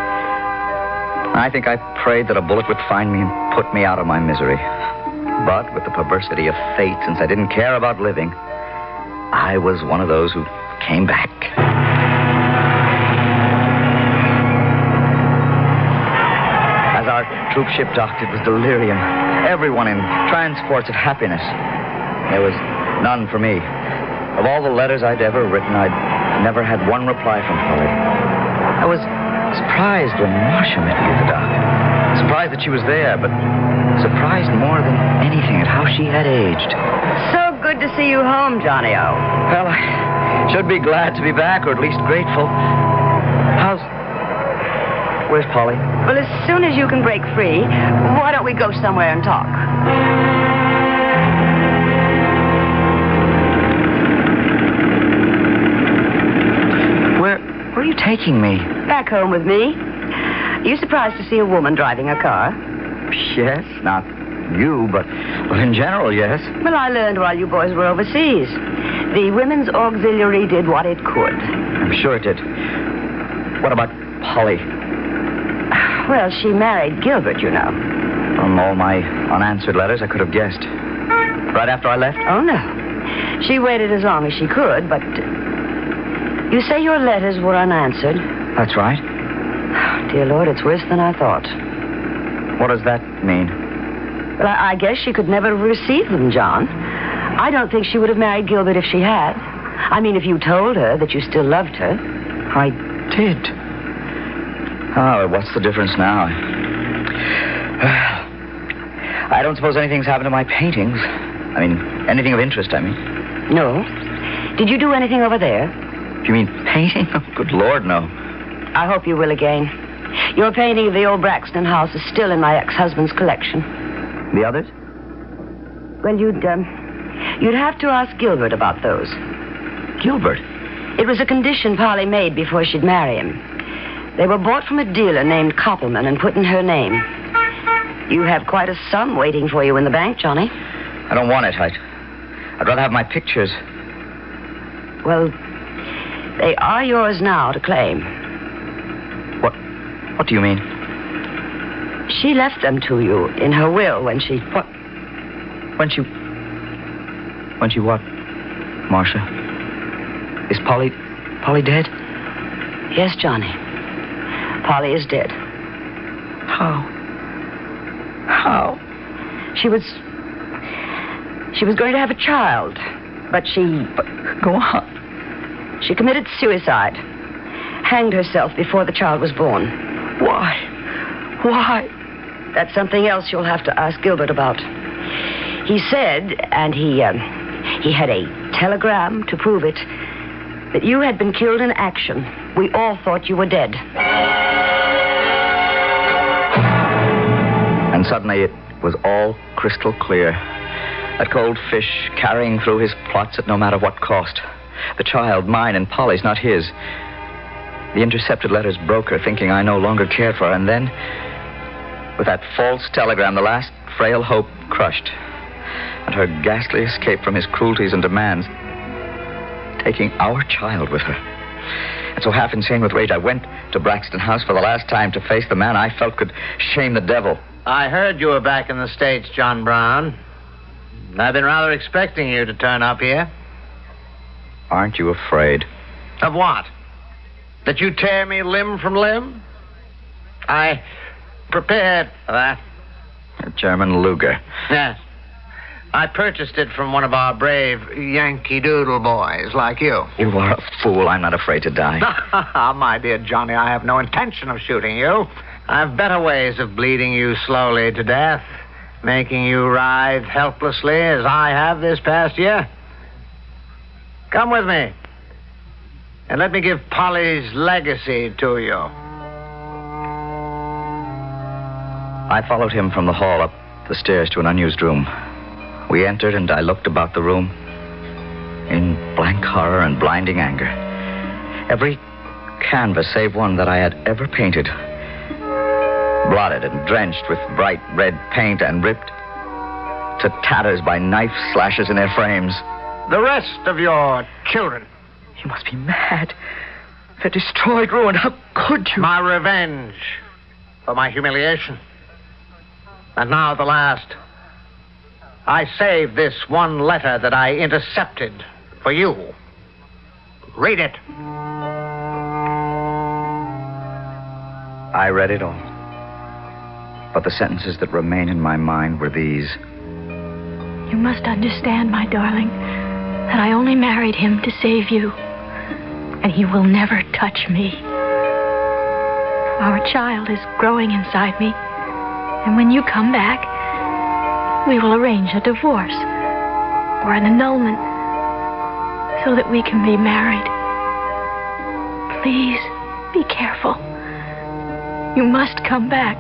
I think I prayed that a bullet would find me and put me out of my misery. But with the perversity of fate, since I didn't care about living, I was one of those who came back. As our troop ship docked, it was delirium. Everyone in transports of happiness. There was none for me. Of all the letters I'd ever written, I'd never had one reply from Polly. I was surprised when Marcia met me at the dock. Surprised that she was there, but surprised more than anything at how she had aged. So good to see you home, Johnny-O. Well, I should be glad to be back, or at least grateful. How's... Where's Polly? Well, as soon as you can break free, why don't we go somewhere and talk? Where, where are you taking me? Back home with me. Are you surprised to see a woman driving a car? Yes, not you, but well, in general, yes. Well, I learned while you boys were overseas. The Women's Auxiliary did what it could. I'm sure it did. What about Polly? Well, she married Gilbert, you know. From all my unanswered letters, I could have guessed. Right after I left? Oh, no. She waited as long as she could, but... Uh, you say your letters were unanswered? That's right. Dear Lord, it's worse than I thought. What does that mean? Well, I, I guess she could never have received them, John. I don't think she would have married Gilbert if she had. I mean, if you told her that you still loved her. I did. Oh, what's the difference now? I don't suppose anything's happened to my paintings. I mean, anything of interest, I mean. No. Did you do anything over there? Do you mean painting? Oh, good Lord, no. I hope you will again. Your painting of the old Braxton house is still in my ex-husband's collection. The others? Well, you'd, um, you'd have to ask Gilbert about those. Gilbert? It was a condition Polly made before she'd marry him. They were bought from a dealer named Koppelman and put in her name. You have quite a sum waiting for you in the bank, Johnny. I don't want it. I'd, I'd rather have my pictures. Well, they are yours now to claim. What? What do you mean? She left them to you in her will when she... What? When she... When she what? Marcia? Is Polly... Polly dead? Yes, Johnny. Polly is dead. How? How? She was... She was going to have a child, but she... But go on. She committed suicide. Hanged herself before the child was born. Why? Why? That's something else you'll have to ask Gilbert about. He said, and he, um, he had a telegram to prove it, that you had been killed in action. We all thought you were dead. And suddenly it was all crystal clear. That cold fish carrying through his plots at no matter what cost. The child, mine and Polly's, not his. The intercepted letters broke her, thinking I no longer cared for her. And then, with that false telegram, the last frail hope crushed. And her ghastly escape from his cruelties and demands, taking our child with her. And so, half insane with rage, I went to Braxton House for the last time to face the man I felt could shame the devil. I heard you were back in the States, John Brown. I've been rather expecting you to turn up here. Aren't you afraid? Of what? That you tear me limb from limb? I prepared for that. A German Luger. Yes. I purchased it from one of our brave Yankee Doodle boys like you. You are a fool. I'm not afraid to die. My dear Johnny, I have no intention of shooting you. I have better ways of bleeding you slowly to death, making you writhe helplessly as I have this past year. Come with me, and let me give Polly's legacy to you. I followed him from the hall up the stairs to an unused room. We entered, and I looked about the room in blank horror and blinding anger. Every canvas save one that I had ever painted, blotted and drenched with bright red paint and ripped to tatters by knife slashes in their frames. The rest of your children. You must be mad. They're destroyed, ruined. How could you? My revenge for my humiliation. And now the last. I saved this one letter that I intercepted for you. Read it. I read it all. But the sentences that remain in my mind were these. You must understand, my darling. that I only married him to save you, and he will never touch me. Our child is growing inside me, and when you come back, we will arrange a divorce or an annulment so that we can be married. Please be careful. You must come back.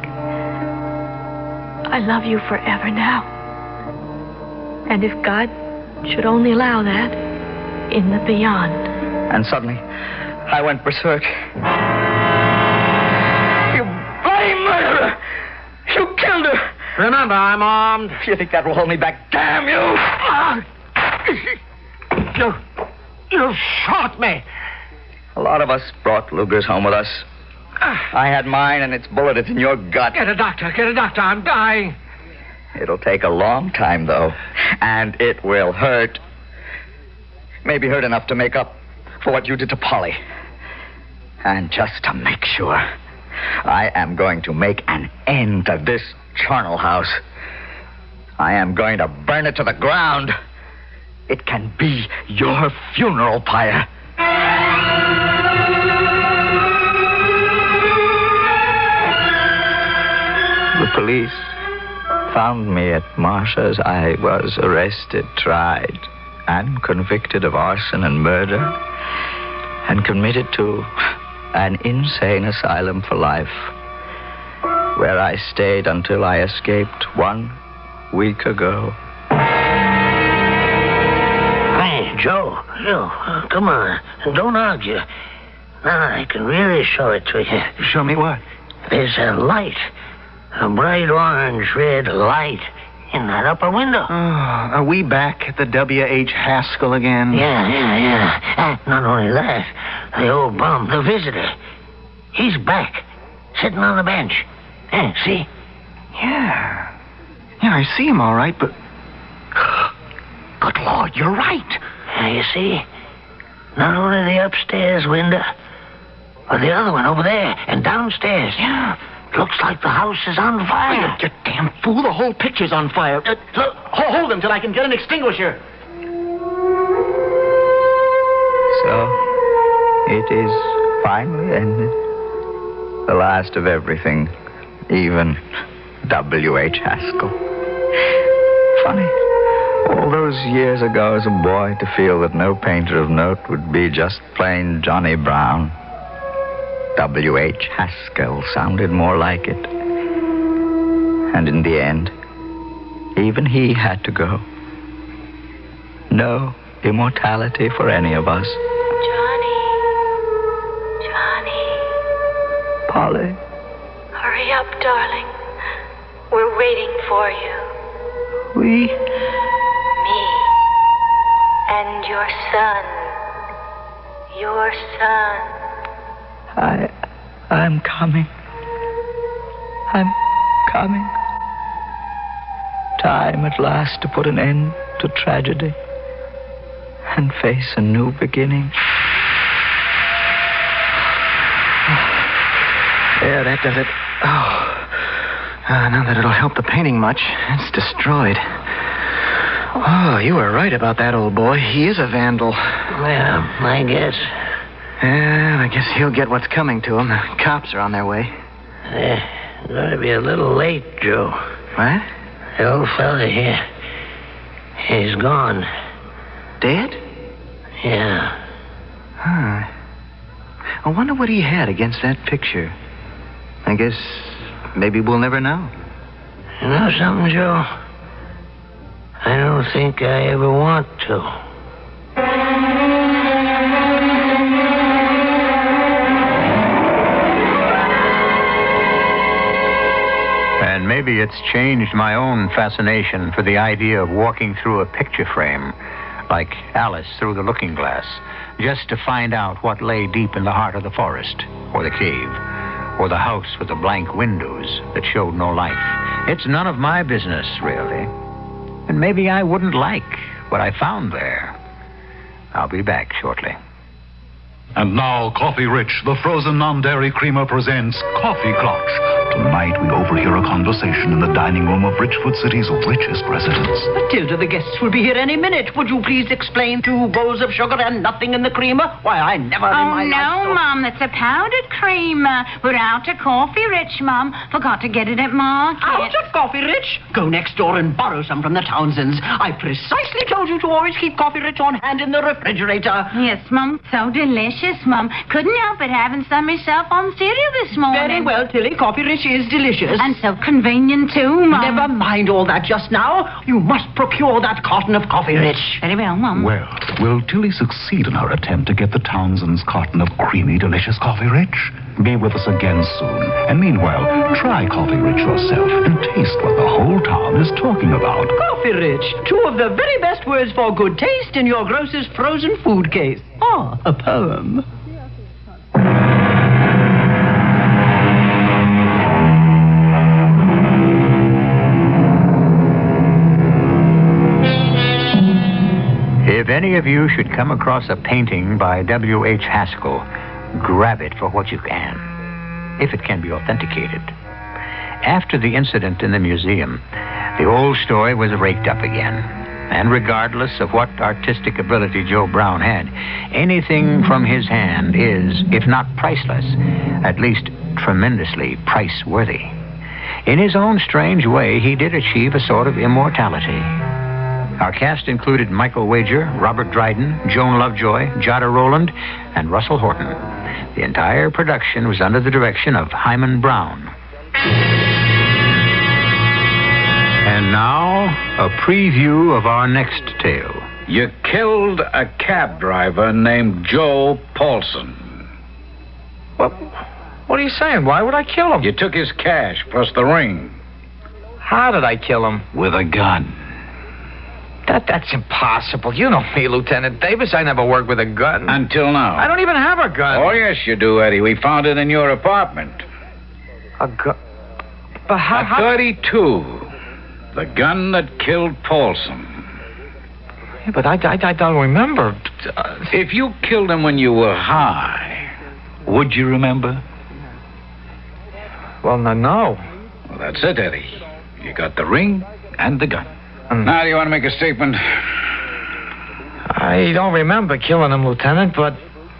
I love you forever now. And if God should only allow that, in the beyond. And suddenly, I went berserk. You blind murderer! You killed her! Remember, I'm armed. You think that will hold me back? Damn you! You... You shot me. A lot of us brought Lugers home with us. I had mine, and its bullet is in your gut. Get a doctor, get a doctor. I'm dying. It'll take a long time, though. And it will hurt. Maybe hurt enough to make up for what you did to Polly. And just to make sure, I am going to make an end to this charnel house. I am going to burn it to the ground. It can be your funeral pyre. The police found me at Marcia's. I was arrested, tried, and convicted of arson and murder, and committed to an insane asylum for life, where I stayed until I escaped one week ago. Hey, Joe, Joe, uh, come on. Don't argue. Now I can really show it to you. Show me what? There's a light. A bright orange-red light in that upper window. Oh, are we back at the W H. Haskell again? Yeah, yeah, yeah. Uh, not only that, the old bum, the visitor, he's back, sitting on the bench. Eh, see? Yeah. Yeah, I see him all right, but... Good Lord, you're right. Yeah, you see? Not only the upstairs window, but the other one over there and downstairs. Yeah. Looks like the house is on fire. Oh, you damn fool. The whole picture's on fire. Uh, look, hold him till I can get an extinguisher. So, it is finally ended. The last of everything, even W H. Haskell. Funny. All those years ago as a boy to feel that no painter of note would be just plain Johnny Brown. W H. Haskell sounded more like it. And in the end, even he had to go. No immortality for any of us. Johnny. Johnny. Polly. Hurry up, darling. We're waiting for you. We? Me. And your son. Your son. I... I'm coming. I'm coming. Time at last to put an end to tragedy and face a new beginning. Yeah, that does it. Oh. Uh, not that it'll help the painting much. It's destroyed. Oh, you were right about that old boy. He is a vandal. Yeah, I guess. Yeah, I guess he'll get what's coming to him. The cops are on their way. They're going to be a little late, Joe. What? The old fella here. He's gone. Dead? Yeah. Huh. I wonder what he had against that picture. I guess maybe we'll never know. You know something, Joe? I don't think I ever want to. And maybe it's changed my own fascination for the idea of walking through a picture frame, like Alice through the looking glass, just to find out what lay deep in the heart of the forest, or the cave, or the house with the blank windows that showed no life. It's none of my business, really. And maybe I wouldn't like what I found there. I'll be back shortly. And now, Coffee Rich, the frozen non-dairy creamer, presents Coffee Clocks. Tonight we overhear a conversation in the dining room of Richford City's richest residence. Matilda, the guests will be here any minute. Would you please explain two bowls of sugar and nothing in the creamer? Why, I never in Oh, my no, life... saw- Mum, it's a powdered creamer. We're out of coffee, Rich, Mum. Forgot to get it at market. Out of coffee, Rich? Go next door and borrow some from the Townsends. I precisely told you to always keep coffee, Rich, on hand in the refrigerator. Yes, Mum. So delicious, Mum. Couldn't help it having some myself on cereal this morning. Very well, Tilly. Coffee, Rich, is delicious. And so convenient, too, Mum. Never mind all that just now. You must procure that carton of coffee, Rich. Very well, Mum. Well, will Tilly succeed in her attempt to get the Townsend's carton of creamy, delicious Coffee Rich? Be with us again soon. And meanwhile, try Coffee Rich yourself and taste what the whole town is talking about. Coffee, Rich. Two of the very best words for good taste in your grocer's frozen food case. Ah, a poem. If any of you should come across a painting by W H Haskell, grab it for what you can, if it can be authenticated. After the incident in the museum, the old story was raked up again. And regardless of what artistic ability Joe Brown had, anything from his hand is, if not priceless, at least tremendously price-worthy. In his own strange way, he did achieve a sort of immortality. Our cast included Michael Wager, Robert Dryden, Joan Lovejoy, Jada Rowland, and Russell Horton. The entire production was under the direction of Hyman Brown. And now, a preview of our next tale. You killed a cab driver named Joe Paulson. What, what are you saying? Why would I kill him? You took his cash plus the ring. How did I kill him? With a gun. That That's impossible. You know me, Lieutenant Davis. I never worked with a gun. Until now. I don't even have a gun. Oh, yes, you do, Eddie. We found it in your apartment. A gun? But how... A how... thirty-two. The gun that killed Paulson. Yeah, but I, I, I don't remember. If you killed him when you were high, would you remember? Well, no, no. Well, that's it, Eddie. You got the ring and the gun. Mm. Now, do you want to make a statement? I don't remember killing him, Lieutenant, but...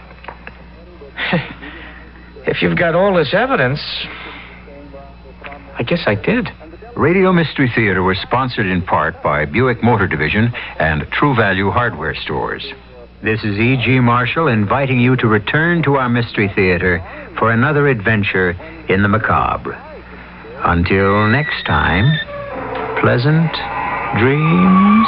if you've got all this evidence... I guess I did. Radio Mystery Theater was sponsored in part by Buick Motor Division and True Value Hardware Stores. This is E G. Marshall inviting you to return to our Mystery Theater for another adventure in the macabre. Until next time, pleasant dreams.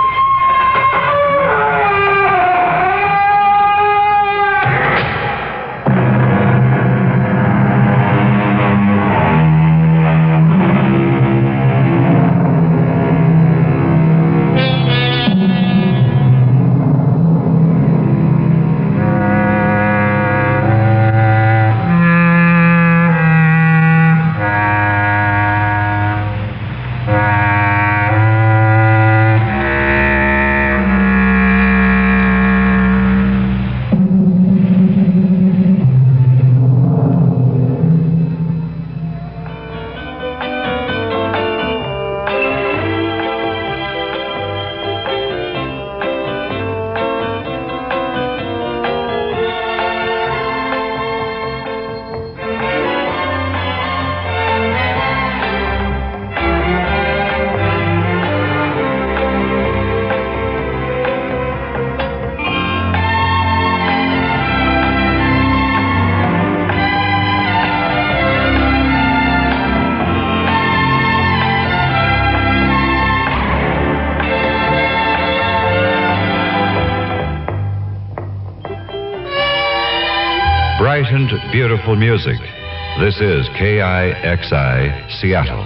Bright and beautiful music. This is K I X I, Seattle.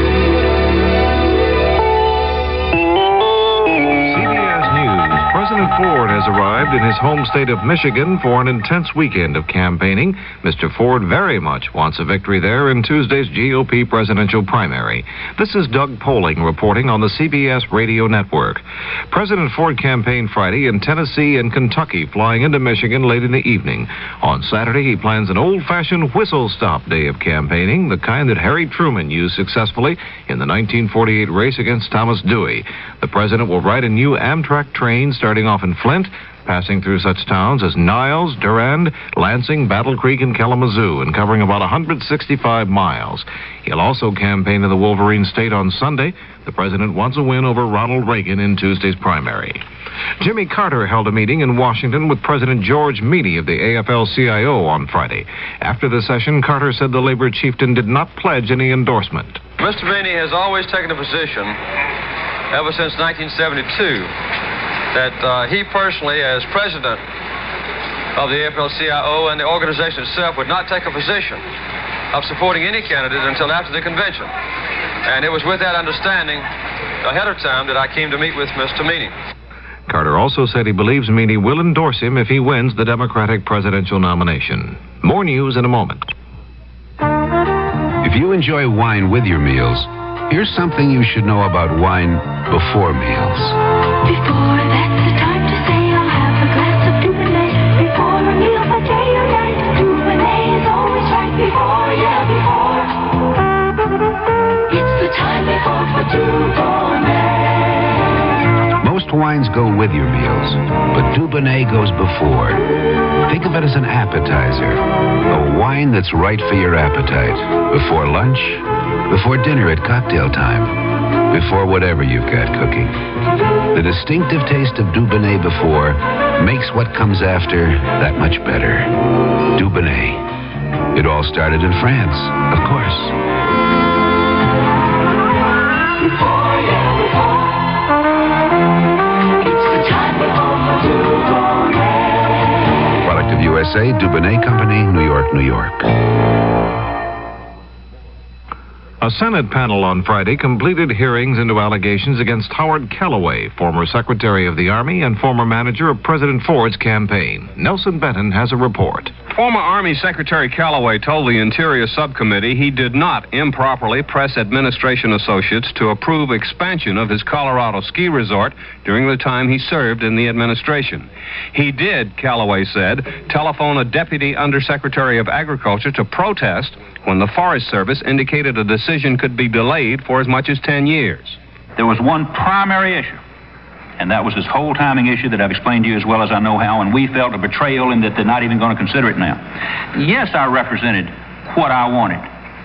C B S News. President Ford has arrived in his home state of Michigan for an intense weekend of campaigning. Mister Ford very much wants a victory there in Tuesday's G O P presidential primary. This is Doug Poling reporting on the C B S radio network. President Ford campaigned Friday in Tennessee and Kentucky, flying into Michigan late in the evening. On Saturday, he plans an old-fashioned whistle-stop day of campaigning, the kind that Harry Truman used successfully in the nineteen forty-eight race against Thomas Dewey. The president will ride a new Amtrak train starting off in Flint, passing through such towns as Niles, Durand, Lansing, Battle Creek, and Kalamazoo, and covering about one hundred sixty-five miles. He'll also campaign in the Wolverine State on Sunday. The president wants a win over Ronald Reagan in Tuesday's primary. Jimmy Carter held a meeting in Washington with President George Meany of the A F L C I O on Friday. After the session, Carter said the labor chieftain did not pledge any endorsement. Mister Meany has always taken a position, ever since nineteen seventy-two, that uh, he personally, as president of the A F L C I O and the organization itself, would not take a position of supporting any candidate until after the convention. And it was with that understanding ahead of time that I came to meet with Mister Meany. Carter also said he believes Meany will endorse him if he wins the Democratic presidential nomination. More news in a moment. If you enjoy wine with your meals, here's something you should know about wine before meals. Before, that's the time to say I'll have a glass of Dubonnet. Before a meal, for day or night, Dubonnet is always right. Before, yeah, before. It's the time before for Dubonnet. Most wines go with your meals, but Dubonnet goes before. Think of it as an appetizer, a wine that's right for your appetite. Before lunch, before dinner at cocktail time, before whatever you've got cooking. The distinctive taste of Dubonnet before makes what comes after that much better. Dubonnet. It all started in France, of course. Before, yeah, before. It's the time before for Dubonnet. Product of U S A, Dubonnet Company, New York, New York. A Senate panel on Friday completed hearings into allegations against Howard Callaway, former Secretary of the Army and former manager of President Ford's campaign. Nelson Benton has a report. Former Army Secretary Callaway told the Interior Subcommittee he did not improperly press administration associates to approve expansion of his Colorado ski resort during the time he served in the administration. He did, Callaway said, telephone a Deputy Undersecretary of Agriculture to protest when the Forest Service indicated a decision could be delayed for as much as ten years. There was one primary issue, and that was this whole timing issue that I've explained to you as well as I know how, and we felt a betrayal in that they're not even going to consider it now. Yes, I represented what I wanted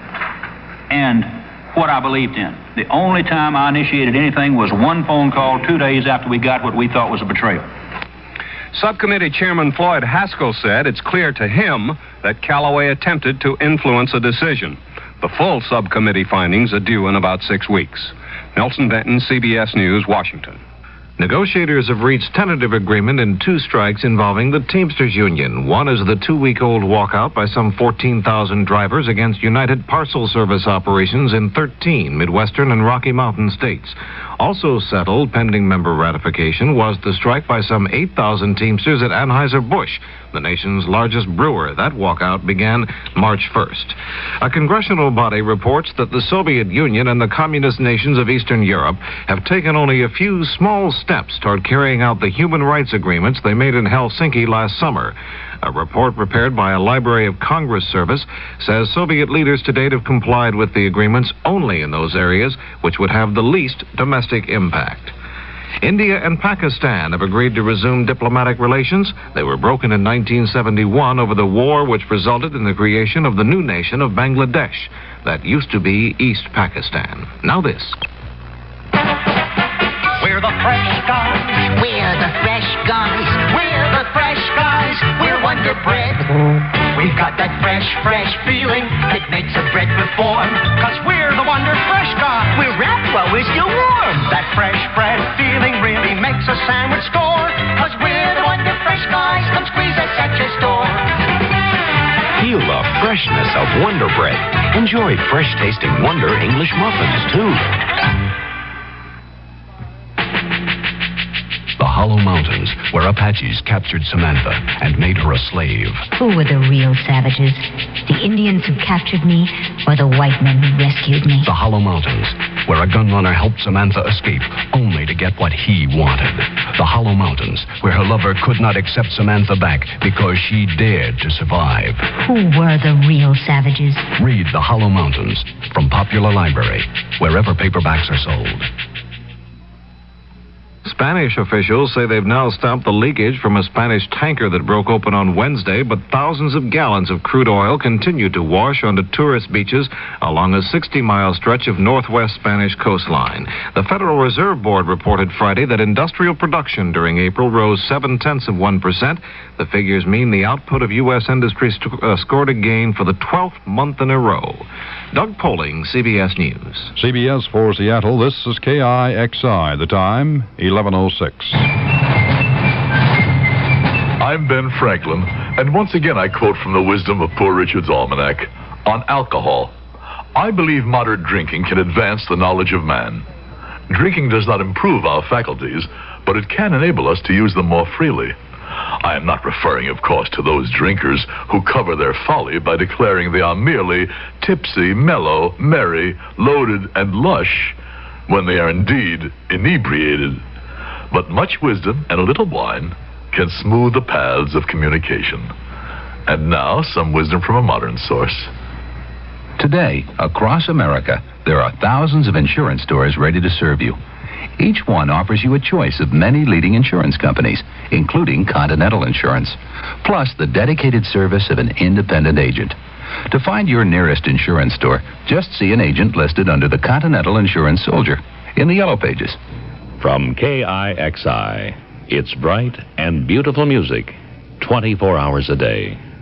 and what I believed in. The only time I initiated anything was one phone call two days after we got what we thought was a betrayal. Subcommittee Chairman Floyd Haskell said it's clear to him that Callaway attempted to influence a decision. The full subcommittee findings are due in about six weeks. Nelson Benton, C B S News, Washington. Negotiators have reached tentative agreement in two strikes involving the Teamsters Union. One is the two-week-old walkout by some fourteen thousand drivers against United Parcel Service operations in thirteen Midwestern and Rocky Mountain states. Also settled, pending member ratification, was the strike by some eight thousand Teamsters at Anheuser-Busch, the nation's largest brewer. That walkout began March first. A congressional body reports that the Soviet Union and the communist nations of Eastern Europe have taken only a few small steps toward carrying out the human rights agreements they made in Helsinki last summer. A report prepared by a Library of Congress service says Soviet leaders to date have complied with the agreements only in those areas which would have the least domestic impact. India and Pakistan have agreed to resume diplomatic relations. They were broken in nineteen seventy-one over the war which resulted in the creation of the new nation of Bangladesh. That used to be East Pakistan. Now this. We're the fresh guys. We're the fresh guys. We're the fresh guys. We're Wonder Bread. We've got that fresh, fresh feeling that makes a bread reform. Cause we're the Wonder Fresh guys. We're wrapped while we're still warm. That fresh bread feeling really makes a sandwich score. Cause we're the Wonder Fresh guys. Come squeeze us at your store. Feel the freshness of Wonder Bread. Enjoy fresh-tasting Wonder English muffins, too. The Hollow Mountains, where Apaches captured Samantha and made her a slave. Who were the real savages? The Indians who captured me, or the white men who rescued me? The Hollow Mountains, where a gunrunner helped Samantha escape, only to get what he wanted. The Hollow Mountains, where her lover could not accept Samantha back because she dared to survive. Who were the real savages? Read The Hollow Mountains from Popular Library, wherever paperbacks are sold. Spanish officials say they've now stopped the leakage from a Spanish tanker that broke open on Wednesday, but thousands of gallons of crude oil continue to wash onto tourist beaches along a sixty-mile stretch of northwest Spanish coastline. The Federal Reserve Board reported Friday that industrial production during April rose seven-tenths of one percent. The figures mean the output of U S industry st- uh, scored a gain for the twelfth month in a row. Doug Poling, C B S News. C B S for Seattle, this is K I X I. The time, eleven oh six. I'm Ben Franklin, and once again I quote from the wisdom of Poor Richard's Almanac on alcohol. I believe moderate drinking can advance the knowledge of man. Drinking does not improve our faculties, but it can enable us to use them more freely. I am not referring, of course, to those drinkers who cover their folly by declaring they are merely tipsy, mellow, merry, loaded, and lush, when they are indeed inebriated. But much wisdom and a little wine can smooth the paths of communication. And now, some wisdom from a modern source. Today, across America, there are thousands of insurance stores ready to serve you. Each one offers you a choice of many leading insurance companies, including Continental Insurance, plus the dedicated service of an independent agent. To find your nearest insurance store, just see an agent listed under the Continental Insurance Soldier in the Yellow Pages. From K I X I, it's bright and beautiful music, twenty-four hours a day.